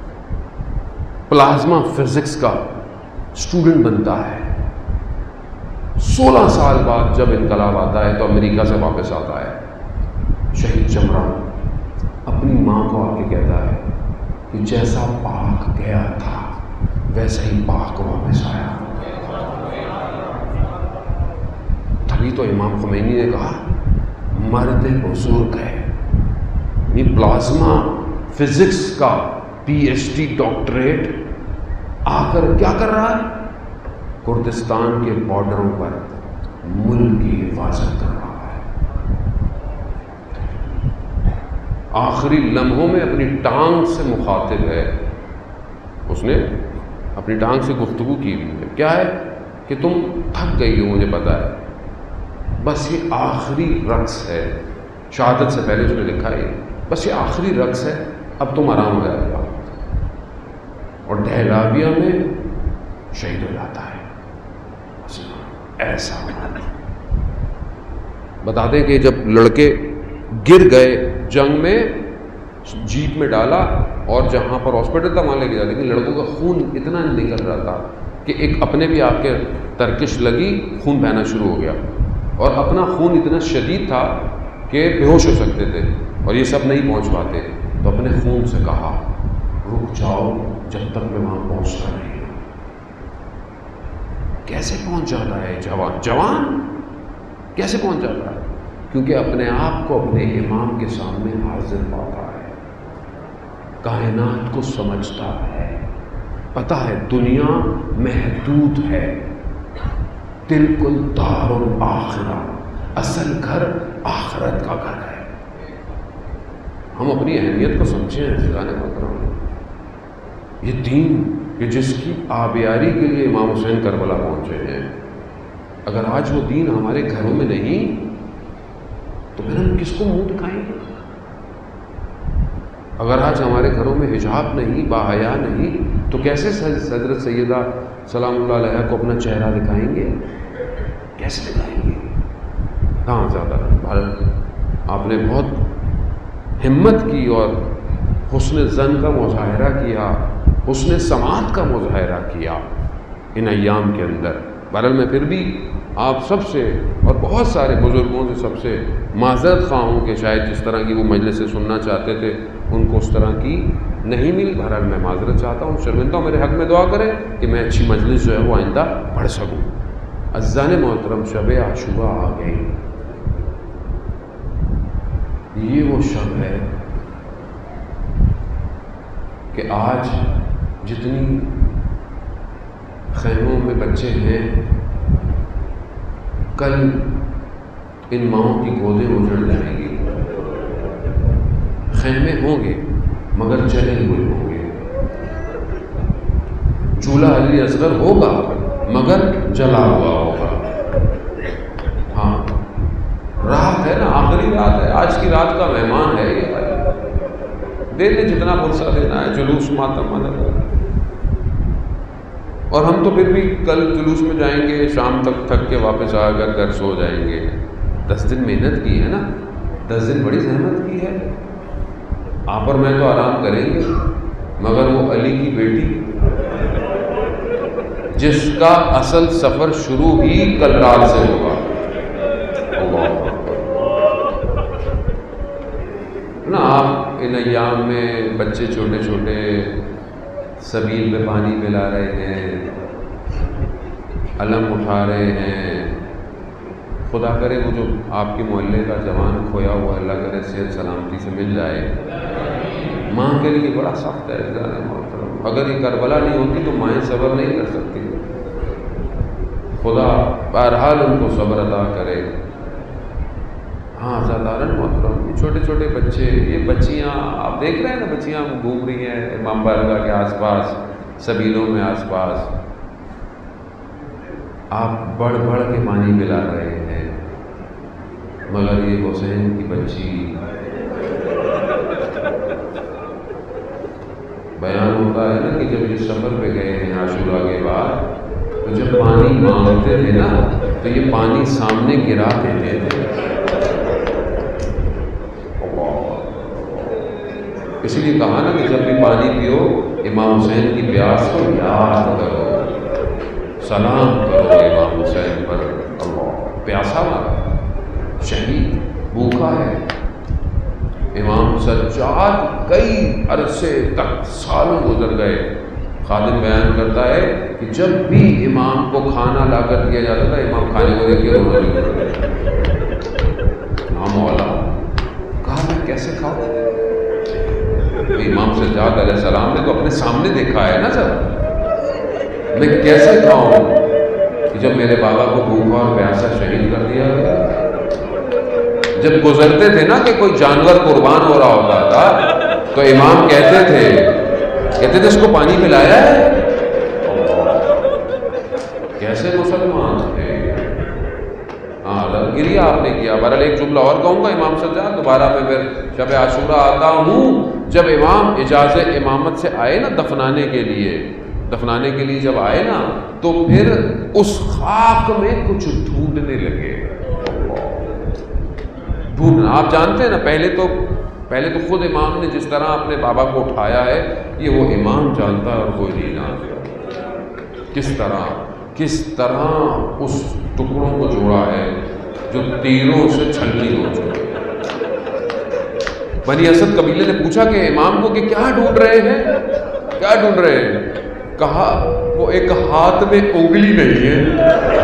پلازما فزکس کا اسٹوڈنٹ بنتا ہے۔ سولہ سال بعد جب انقلاب آتا ہے تو امریکہ سے واپس آتا ہے، شہید جمرہ اپنی ماں کو آ کے کہتا ہے کہ جیسا پاک گیا تھا ویسا ہی پاک واپس آیا. تبھی تو امام خمینی نے کہا مرد بزرگ ہے. یہ پلازما فزکس کا پی ایچ ڈی ڈاکٹریٹ آ کر کیا کر رہا ہے؟ کردستان کے بارڈروں پر ملک کی حفاظت کر رہا ہے. آخری لمحوں میں اپنی ٹانگ سے مخاطب ہے. اس نے اپنی ٹانگ سے گفتگو کی ہوئی ہے. کیا ہے کہ تم تھک گئی ہو، مجھے پتا ہے، بس یہ آخری رقص ہے. شہادت سے پہلے اس نے لکھا ہے بس یہ آخری رقص ہے، اب تم آرام ہو جائے گا. اور ڈہلاویہ میں شہید ہو جاتا ہے. ایسا بتا دیں کہ جب لڑکے گر گئے جنگ میں، جیپ میں ڈالا اور جہاں پر ہاسپٹل تھا وہاں لے کے جا، لیکن لڑکوں کا خون اتنا نکل رہا تھا کہ ایک اپنے بھی آ کے ترکش لگی، خون بہنا شروع ہو گیا. اور اپنا خون اتنا شدید تھا کہ بے ہوش ہو سکتے تھے اور یہ سب نہیں پہنچ پاتے. تو اپنے خون سے کہا رک جاؤ جب تک میں وہاں پہنچتا نہیں. کیسے پہنچ جاتا ہے جوان جوان کیسے پہنچ جاتا ہے؟ کیونکہ اپنے آپ کو اپنے امام کے سامنے حاضر پاتا ہے، کائنات کو سمجھتا ہے، پتہ ہے دنیا محدود ہے، تلک الدار الآخرہ، اصل گھر آخرت کا گھر ہے. ہم اپنی اہمیت کو سمجھیں عزیزان محترم. یہ دین کہ جس کی آبیاری کے لیے امام حسین کربلا پہنچے ہیں، اگر آج وہ دین ہمارے گھروں میں نہیں تو پھر ہم کس کو منہ دکھائیں گے؟ اگر آج ہمارے گھروں میں حجاب نہیں، باحیا نہیں، تو کیسے حضرت سیدہ سلام اللہ علیہ کو اپنا چہرہ دکھائیں گے؟ کیسے دکھائیں گے؟ کہاں زیادہ بھارت آپ نے بہت ہمت کی اور حسن زن کا مظاہرہ کیا، حسن سماعت کا مظاہرہ کیا ان ایام کے اندر. بہرحال میں پھر بھی آپ سب سے اور بہت سارے بزرگوں سے سب سے معذرت خواہ ہوں کہ شاید جس طرح کی وہ مجلسیں سننا چاہتے تھے ان کو اس طرح کی نہیں ملی. بہرحال میں معذرت چاہتا ہوں، شرمندہ ہوں، میرے حق میں دعا کریں کہ میں اچھی مجلس جو ہے وہ آئندہ پڑھ سکوں. عزیزان محترم، شب عاشورہ آ گئی. یہ وہ شب ہے کہ آج جتنی خیموں میں بچے ہیں، کل ان ماؤں کی گودیں اجڑ جائیں گی. خیمے ہوں گے مگر جلے ہوئے ہوں گے. چولہا علی اصغر ہوگا مگر جلا ہوا ہوگا. ہاں رات ہے نا، آخری رات ہے، آج کی رات کا مہمان ہے یہ. دے دے جتنا فرصہ دینا ہے، جلوس ماتم مدد. اور ہم تو پھر بھی کل جلوس میں جائیں گے، شام تک تھک کے واپس آ کر گھر سو جائیں گے. دس دن محنت کی ہے نا، دس دن بڑی زحمت کی ہے. آپ اور میں تو آرام کریں گے مگر وہ علی کی بیٹی جس کا اصل سفر شروع ہی کل رات سے ہوگا. نا آپ ان ایام میں بچے چھوٹے چھوٹے سبیل پہ پانی پلا رہے ہیں، علم اٹھا رہے ہیں. خدا کرے وہ جو آپ کے محلے کا جوان کھویا ہوا، اللہ کرے صحت سلامتی سے مل جائے. ماں کے لیے بڑا سخت ہے محترم. اگر یہ کربلا نہیں ہوتی تو مائیں صبر نہیں کر سکتی. خدا بہرحال ان کو صبر عطا کرے. ہاں سادھارن محترم، یہ چھوٹے چھوٹے بچے، یہ بچیاں آپ دیکھ رہے ہیں نا، بچیاں گھوم رہی ہیں امام بارگاہ کے آس پاس، سبیلوں میں آس پاس. آپ بڑھ بڑھ کے پانی پلا رہے ہیں مگر یہ حسین کی بچی. بیان ہوتا ہے نا کہ جب یہ سفر پہ گئے ہیں عاشورہ کے بعد، تو جب پانی مانگتے تھے نا تو یہ پانی سامنے گرا دیتے تھے. اسی لیے کہا نا کہ جب بھی پانی پیو امام حسین کی پیاس کو یاد کرو، سلام کرو امام حسین پر. اللہ پیاسا مارا، شہید بھوکا ہے. امام سجاد کئی عرصے تک، سالوں گزر گئے، خادم بیان کرتا ہے کہ جب بھی امام کو کھانا لا کر دیا جاتا تھا امام کھانے کو دیکھ کے رونا شروع کر دیتا۔ ہاں مولا، کہا میں کیسے کھاؤں؟ امام سجاد علیہ السلام نے تو اپنے سامنے دیکھا ہے نا سر، میں کیسے کھاؤں کہ جب میرے بابا کو بھوکا اور پیاسا شہید کر دیا گیا؟ جب گزرتے تھے نا کہ کوئی جانور قربان ہو رہا ہوتا تھا تو امام کہتے تھے کہتے تھے اس کو پانی پلایا ہے؟ کیسے مسلمان تھے؟ ہاں گریہ آپ نے کیا۔ بہرحال ایک جملہ اور کہوں گا امام سجاد، دوبارہ میں پھر شب عاشورہ آتا ہوں۔ جب امام اجازت امامت سے آئے نا دفنانے کے لیے، دفنانے کے لیے جب آئے نا تو پھر اس خاک میں کچھ ڈھونڈنے لگے، ڈھونڈنا۔ آپ جانتے ہیں نا، پہلے تو پہلے تو خود امام نے جس طرح اپنے بابا کو اٹھایا ہے یہ وہ امام جانتا ہے اور کوئی نہیں جانتا کس طرح کس طرح اس ٹکڑوں کو جوڑا ہے جو تیروں سے چھلنی ہو چکے۔ بنی اسد قبیلے نے پوچھا کہ امام کو کہ کیا ڈھونڈ رہے ہیں، کیا ڈھونڈ رہے ہیں؟ کہا وہ ایک ہاتھ میں انگلی نہیں ہے۔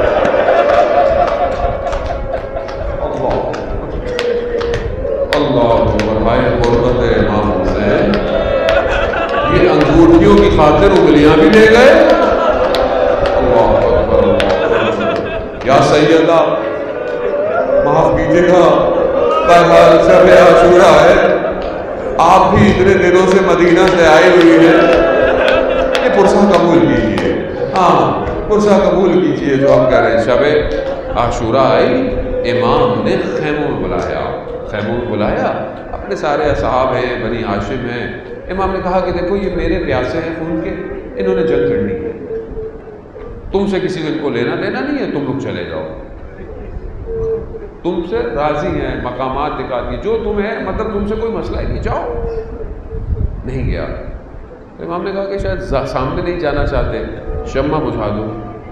امام حسین یہ انگوٹھیوں کی خاطر انگلیاں بھی لے گئے۔ اللہ اکبر، یا سیدہ معاف کیجیے گا، بہرحال شب عاشورہ ہے، آپ بھی اتنے دنوں سے مدینہ سے آئے ہوئی ہیں، یہ پرسہ قبول کیجیے، ہاں پرسہ قبول کیجیے جو ہم کہہ رہے ہیں۔ شب عاشورہ آئی، امام نے خیموں میں بلایا، خیموں میں بلایا، اپنے سارے اصحاب ہیں، بنی ہاشم ہیں۔ امام نے کہا کہ دیکھو یہ میرے پیاسے ہیں خون کے، انہوں نے جنگ کرنی ہے، تم سے کسی کو لینا دینا نہیں ہے، تم لوگ چلے جاؤ، تم سے راضی ہیں، مقامات دکھا دی جو تم ہے، مطلب تم سے کوئی مسئلہ ہی نہیں، جاؤ۔ نہیں گیا۔ امام نے کہا کہ شاید سامنے نہیں جانا چاہتے، شمع بجھا دو۔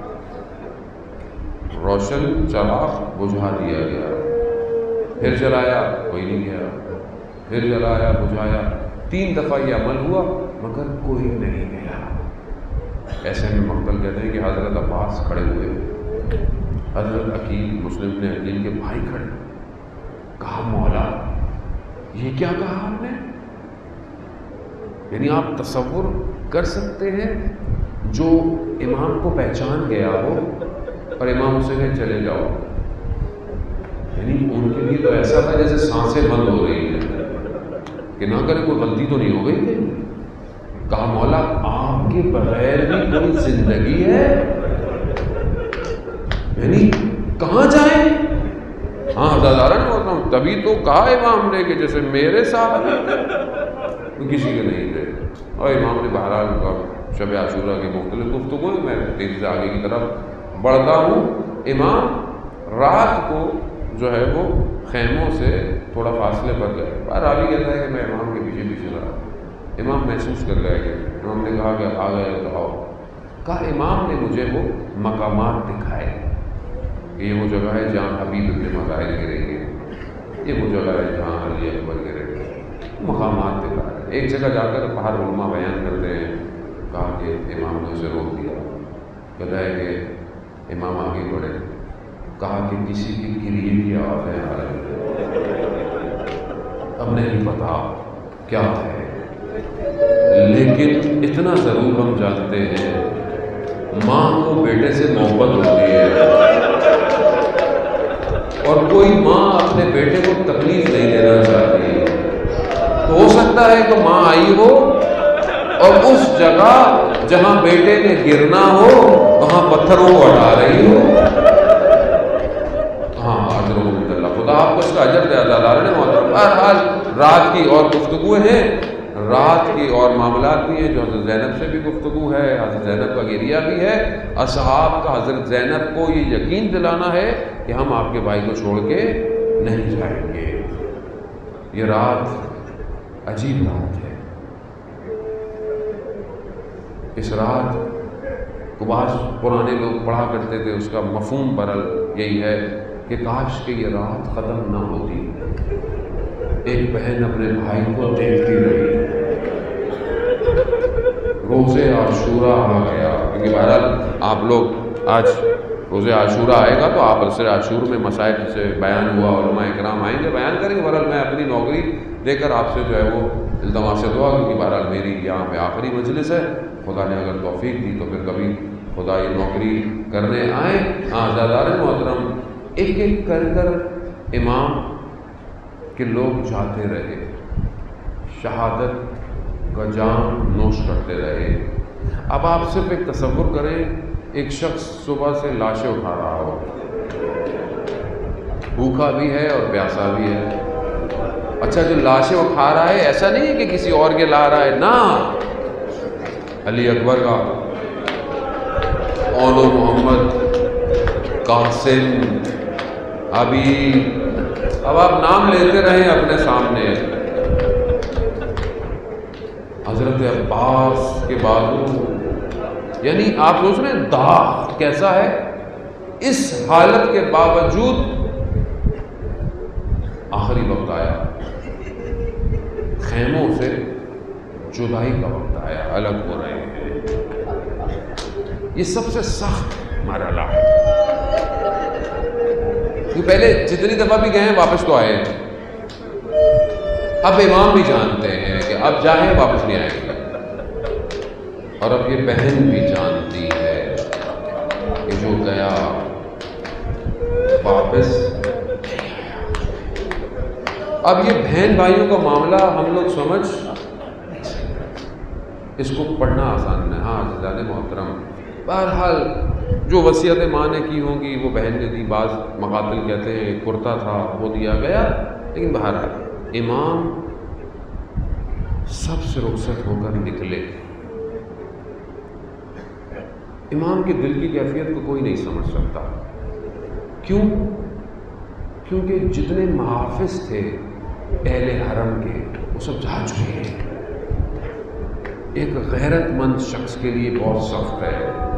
روشن چراغ بجھا دیا گیا، پھر جلایا، کوئی نہیں گیا، پھر جلایا، بجھایا، تین دفعہ یہ عمل ہوا مگر کوئی نہیں گیا۔ ایسے میں مقتل کہتے ہیں کہ حضرت عباس کھڑے ہوئے، حضرت عقیل، مسلم نے عقیل کے بھائی کھڑے، کہا مولا یہ کیا کہا آپ نے؟ یعنی آپ تصور کر سکتے ہیں جو امام کو پہچان گیا ہو اور امام اسے کہے چلے جاؤ، یعنی ان کے لیے تو ایسا تھا جیسے سانسیں بند ہو رہی ہیں کہ نہ کرے کوئی غلطی تو نہیں ہو گئی تھی۔ کہا مولا آپ کے بغیر بھی کوئی زندگی ہے، یعنی کہاں جائیں؟ ہاں ہزارہ نہیں ہوتا ہوں، تبھی تو کہا امام نے کہ جیسے میرے ساتھ کسی کے نہیں تھے۔ اور امام نے بہرحال شب عاشورہ کے مختلف گفتگو، میں تیزی سے آگے کی طرف بڑھتا ہوں۔ امام رات کو جو ہے وہ خیموں سے تھوڑا فاصلے پر گئے، راوی کہتا ہے کہ میں امام کے پیچھے پیچھے رہا، امام محسوس کر گئے کہ امام نے کہا کہ آ گئے تو آؤ۔ کہا امام نے مجھے وہ مقامات دکھائے کہ یہ وہ جگہ ہے جہاں حبیب ابن مظاہر گریں گے، یہ وہ جگہ ہے جہاں علی اکبر گریں گے، مقامات دکھائے۔ ایک جگہ جا کر باہر علماء بیان کرتے ہیں، کہا کہ امام نے اسے روک دیا، کہتا ہے کہ امام آگے بڑھے، کہا کہ کسی کی گریے کی آوازیں آ رہی ہیں، اب نہیں پتا کیا ہے، لیکن اتنا ضرور ہم جانتے ہیں ماں کو بیٹے سے محبت ہوتی ہے، اور کوئی ماں اپنے بیٹے کو تکلیف نہیں دینا چاہتی، تو ہو سکتا ہے کہ ماں آئی ہو اور اس جگہ جہاں بیٹے نے گرنا ہو وہاں پتھروں کو ہٹا رہی ہو۔ ہاں اجر اللہ، خدا آپ کو اس کا اجر دے عزیزان نے محترم۔ بہرحال رات کی اور گفتگو ہیں، رات کی اور معاملات بھی ہیں، جو حضرت زینب سے بھی گفتگو ہے، حضرت زینب کا گریہ بھی ہے، اصحاب کا حضرت زینب کو یہ یقین دلانا ہے کہ ہم آپ کے بھائی کو چھوڑ کے نہیں جائیں گے۔ یہ رات عجیب رات ہے، اس رات کو بعض پرانے لوگ پڑھا کرتے تھے، اس کا مفہوم برل یہی ہے کہ کاش کہ یہ رات ختم نہ ہوتی، ایک بہن اپنے بھائی کو دیکھتی رہی، روزے عاشورہ آ گیا، کیونکہ بہرحال آپ لوگ آج روزے عاشورہ آئے گا تو آپ عرصے عاشور میں مسائل سے بیان ہوا، علماء اکرام آئیں گے بیان کریں گے. بہرحال میں اپنی نوکری دے کر آپ سے جو ہے وہ التماس سے دعا، کیونکہ بہرحال میری یہاں پہ آخری مجلس ہے، خدا نے اگر توفیق دی تو پھر کبھی خدا یہ نوکری کرنے آئیں. ہاں زادار محترم، ایک ایک کر کر امام کے لوگ جاتے رہے، شہادت کا جام نوش کرتے رہے. اب آپ صرف ایک تصور کریں، ایک شخص صبح سے لاشیں اٹھا رہا ہو، بھوکا بھی ہے اور پیاسا بھی ہے. اچھا جو لاشیں اٹھا رہا ہے ایسا نہیں ہے کہ کسی اور کے لا رہا ہے، نہ، علی اکبر کا، اولو محمد، قاسم، ابھی، اب آپ نام لیتے رہیں اپنے سامنے. حضرت عباس کے بازو، یعنی آپ سوچ رہے ہیں داغ کیسا ہے. اس حالت کے باوجود آخری وقت آیا، خیموں سے جدائی کا وقت آیا، الگ ہو رہے ہیں. یہ سب سے سخت مرحلہ ہے. یہ پہلے جتنی دفعہ بھی گئے ہیں واپس تو آئے ہیں. اب امام بھی جانتے ہیں کہ اب جائیں واپس نہیں آئیں گے، اور اب یہ بہن بھی جانتی ہے کہ جو گیا واپس نہیں آیا. اب یہ بہن بھائیوں کا معاملہ ہم لوگ سمجھ، اس کو پڑھنا آسان ہے. ہاں عزیزان محترم، بہرحال جو وصیتیں ماں نے کی ہوں گی وہ بہن نے دی. بعض مقاتل کہتے ہیں کرتا تھا وہ دیا گیا، لیکن بہرحال امام سب سے رخصت ہو کر نکلے. امام کے دل کی کیفیت کو کوئی نہیں سمجھ سکتا. کیوں؟ کیونکہ جتنے محافظ تھے اہل حرم کے وہ سب جا چکے ہیں. ایک غیرت مند شخص کے لیے بہت سخت ہے.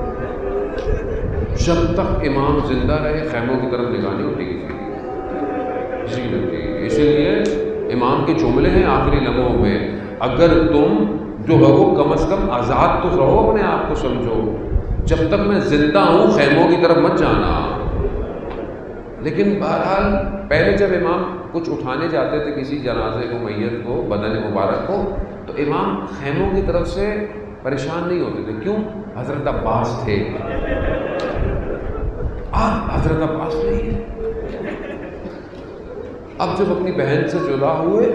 جب تک امام زندہ رہے خیموں کی طرف نگاہ نہیں اٹھے گی کسی کی. اسی لیے امام کے جملے ہیں آخری لمحوں میں، اگر تم جو ہے وہ کم از کم آزاد تو رہو، اپنے آپ کو سمجھو، جب تک میں زندہ ہوں خیموں کی طرف مت جانا. لیکن بہرحال پہلے جب امام کچھ اٹھانے جاتے تھے کسی جنازے کو، میت کو، بدن مبارک کو، تو امام خیموں کی طرف سے پریشان نہیں ہوتے تھے. کیوں؟ حضرت عباس تھے. اب حضرت عباس نہیں ہے. اب جب اپنی بہن سے جدا ہوئے،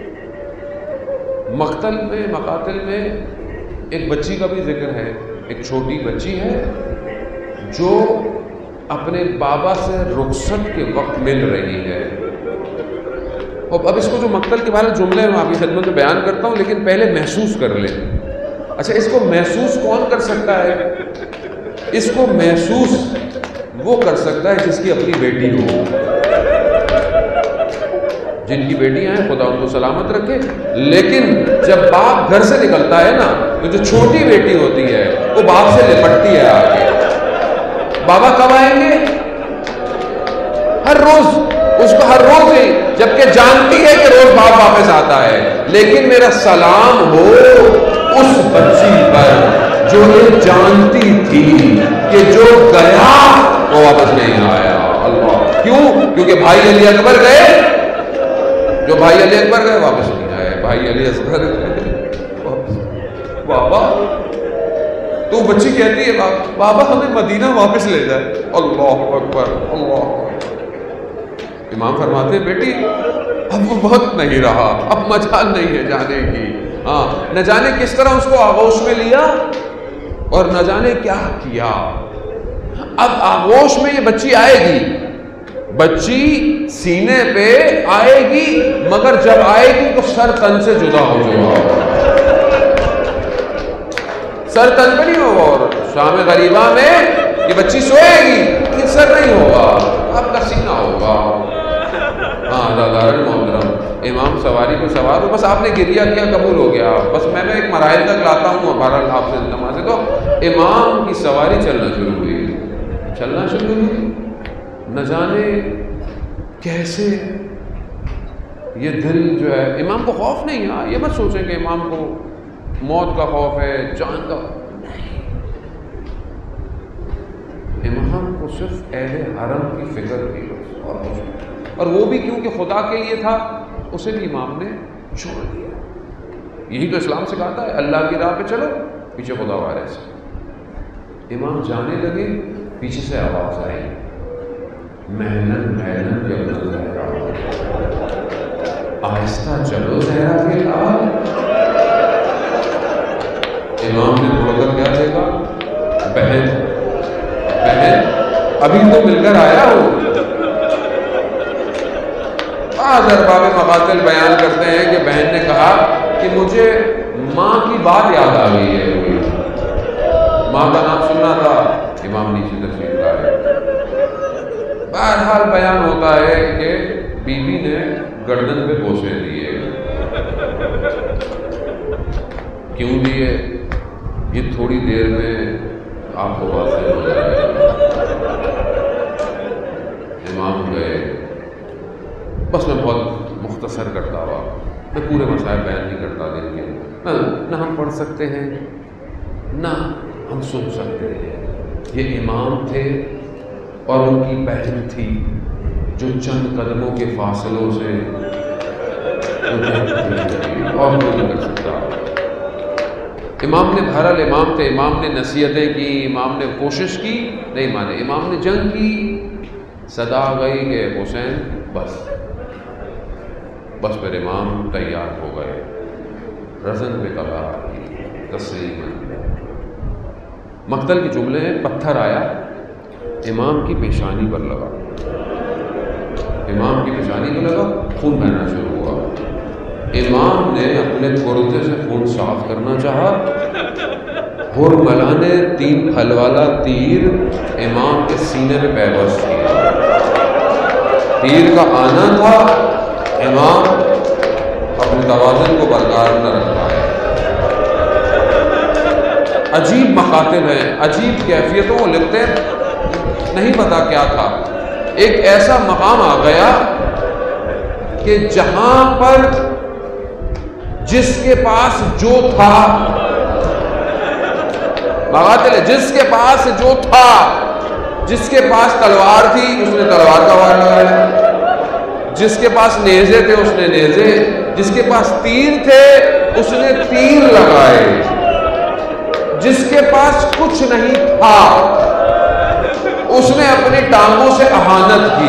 مقتل میں مقاتل میں ایک بچی کا بھی ذکر ہے. ایک چھوٹی بچی ہے جو اپنے بابا سے رخصت کے وقت مل رہی ہے. اب اس کو جو مقتل کے بارے جملے میں آپ کی خدمت میں بیان کرتا ہوں، لیکن پہلے محسوس کر لیں. اچھا اس کو محسوس کون کر سکتا ہے؟ اس کو محسوس وہ کر سکتا ہے جس کی اپنی بیٹی ہو. جن کی بیٹیاں ہیں خدا ان کو سلامت رکھے. لیکن جب باپ گھر سے نکلتا ہے نا تو جو چھوٹی بیٹی ہوتی ہے وہ باپ سے لپٹتی ہے آگے. بابا کب آئیں گے؟ ہر روز، اس کو ہر روز ہی، جبکہ جانتی ہے کہ روز باپ واپس آتا ہے. لیکن میرا سلام ہو اس بچی پر جو یہ جانتی تھی کہ جو گیا وہ واپس نہیں آیا. اللہ، کیوں؟ کیونکہ بھائی علی اکبر گئے، جو بھائی علی اکبر گئے واپس نہیں آئے. بھائی علی اصغر گئے واپس. بابا تو بچی کہتی ہے بابا ہمیں مدینہ واپس لے جائے. اللہ اکبر، اللہ. امام فرماتے ہیں بیٹی اب وہ وقت نہیں رہا، اب مجال نہیں ہے جانے کی. ہاں، نہ جانے کس طرح اس کو آغوش میں لیا اور نہ جانے کیا کیا. اب آغوش میں یہ بچی آئے گی، بچی سینے پہ آئے گی، مگر جب آئے گی تو سر تن سے جدا ہو جائے گا. سر تن پہ نہیں ہوگا. اور شام غریبہ میں یہ بچی سوئے گی لیکن سر نہیں ہوگا، آپ کا سینہ ہوگا. ہاں دادار محترم، امام سواری کو سوار ہو، بس آپ نے گریہ کیا قبول ہو گیا. بس میں میں ایک مراحل تک لاتا ہوں بہرحال آپ سے نماز. تو امام کی سواری چلنا شروع ہوئی، چلنا شروع ہوئی. نہ جانے کیسے یہ دل جو ہے، امام کو خوف نہیں. ہاں یہ مت سوچیں کہ امام کو موت کا خوف ہے، جان کا نہیں، امام کو صرف اہل حرم کی فکر تھی اور کچھ نہیں، اور وہ بھی کیونکہ خدا کے لیے تھا، اسے بھی امام نے چھوڑ دیا۔ یہی تو اسلام سکھاتا ہے، اللہ کی راہ پہ چلو، پیچھے خدا والے سے۔ امام جانے لگے، پیچھے سے آواز آئی، محنت محنت جب زہرا، آہستہ چلو زہرا کے لال۔ امام نے مڑ کر کیا دیکھا، بہن بہن ابھی تو مل کر آیا ہو۔ بعض ارباب مقاتل بیان کرتے ہیں کہ بہن نے کہا کہ مجھے ماں کی بات یاد آ گئی ہے، ماں کا نام سننا تھا۔ امام نیچے تشریف لائے۔ بہرحال بیان ہوتا ہے کہ بی بی نے گردن پہ بوسے دیے۔ کیوں دیے یہ تھوڑی دیر میں آپ کو واضح ہو جائے گا۔ امام گئے، بس میں بہت مختصر کرتا ہوا، میں پورے مسائل بیان نہیں کرتا دن کے، نہ نہ ہم پڑھ سکتے ہیں نہ ہم سن سکتے ہیں۔ یہ امام تھے اور ان کی بہن تھی جو چند قدموں کے فاصلوں سے اور کوئی نہیں کر سکتا۔ امام نے بہرحال امام تھے، امام نے نصیحتیں کی، امام نے کوشش کی، نہیں مانے، امام نے جنگ کی۔ صدا گئی کہ حسین بس بس پھر امام تیار ہو گئے، رزن پہ کبھا تسلیم۔ مقتل کے جملے ہیں، پتھر آیا امام کی پیشانی پر لگا، امام کی پیشانی پہ لگا، خون بہنا شروع ہوا۔ امام نے اپنے کرتے سے خون صاف کرنا چاہا، ہرملا نے تین پھل والا تیر امام کے سینے پہ پیوست کیا۔ تیر کا آنا تھا، امام اپنے توازن کو برقرار نہ رکھ پائے۔ عجیب مقاتل ہیں، عجیب کیفیتوں کو لکھتے نہیں پتا کیا تھا۔ ایک ایسا مقام آ گیا کہ جہاں پر جس کے پاس جو تھا، مقاتل ہے جس کے پاس جو تھا، جس کے پاس تلوار تھی اس نے تلوار کا وار لگایا، جس کے پاس نیزے تھے اس نے نیزے، جس کے پاس تیر تھے اس نے تیر لگائے، جس کے پاس کچھ نہیں تھا اس نے اپنی ٹانگوں سے اہانت کی۔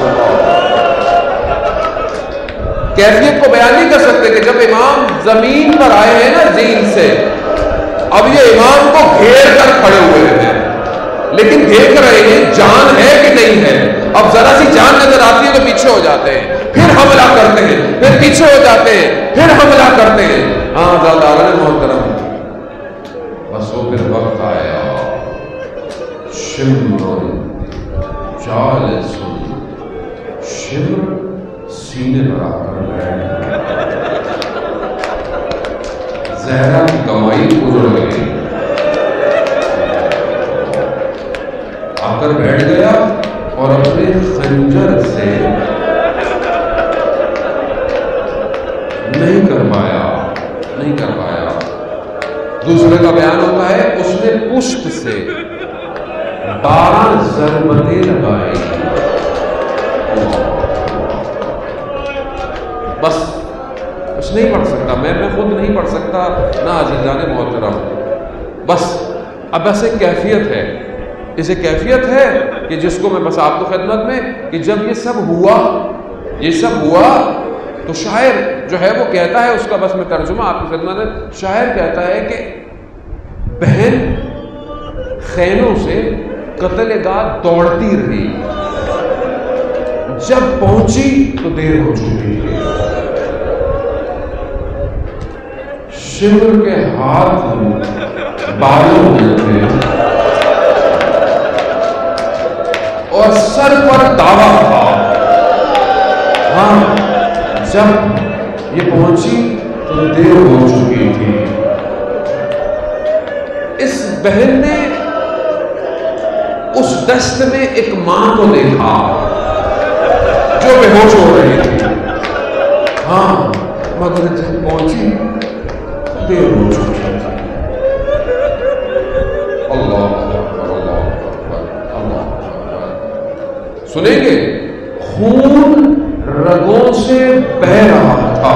کیفیت کو بیان نہیں کر سکتے کہ جب امام زمین پر آئے ہیں نا زین سے، اب یہ امام کو گھیر کر کھڑے ہوئے ہیں، لیکن دیکھ رہے ہیں جان ہے کہ نہیں ہے۔ اب ذرا سی جان نظر آتی ہے تو پیچھے ہو جاتے ہیں، پھر حملہ کرتے ہیں، پھر پیچھے ہو جاتے ہیں، پھر حملہ کرتے ہیں۔ ہاں زادہ محترم، بس وہ پھر وقت آیا، شمر جالس شمر سینے پر آ کر بیٹھ زہرا کی کمائی اجڑ گئی، آ کر بیٹھ گیا اور اپنے خنجر سے نہیں کر پایا نہیں کر پایا دوسرے کا بیان ہوتا ہے اس نے پشت سے بارہ ضربتیں لگائی، بس کچھ نہیں پڑھ سکتا، میں میں خود نہیں پڑھ سکتا نہ عزیزان محترم۔ بس اب ایسے کیفیت ہے، اسے کیفیت ہے کہ جس کو میں بس آپ کو خدمت میں کہ جب یہ سب ہوا یہ سب ہوا تو شاعر جو ہے وہ کہتا ہے، اس کا بس میں ترجمہ آپ کی خدمت میں، شاعر کہتا ہے کہ بہن خیموں سے قتل گاہ دوڑتی رہی، جب پہنچی تو دیر ہو چکی تھی، شمر کے ہاتھ بالوں میں تھے اور سر پر دعویٰ تھا۔ ہاں جب یہ پہنچی تو دیر ہو چکی تھی۔ اس بہن نے اس دشت میں ایک ماں کو دیکھا جو بے ہوش ہو رہی تھی، ہاں مگر جب پہنچی دیر ہو چکی۔ سے بہ رہا تھا.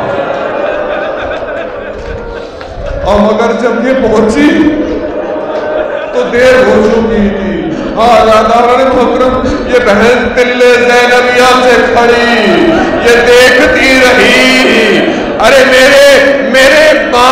اور مگر جب یہ پہنچی تو دیر ہو چکی تھی. ہاں یادارن مکرم یہ بہن تل زینبیہ سے کھڑی یہ دیکھتی رہی. ارے میرے میرے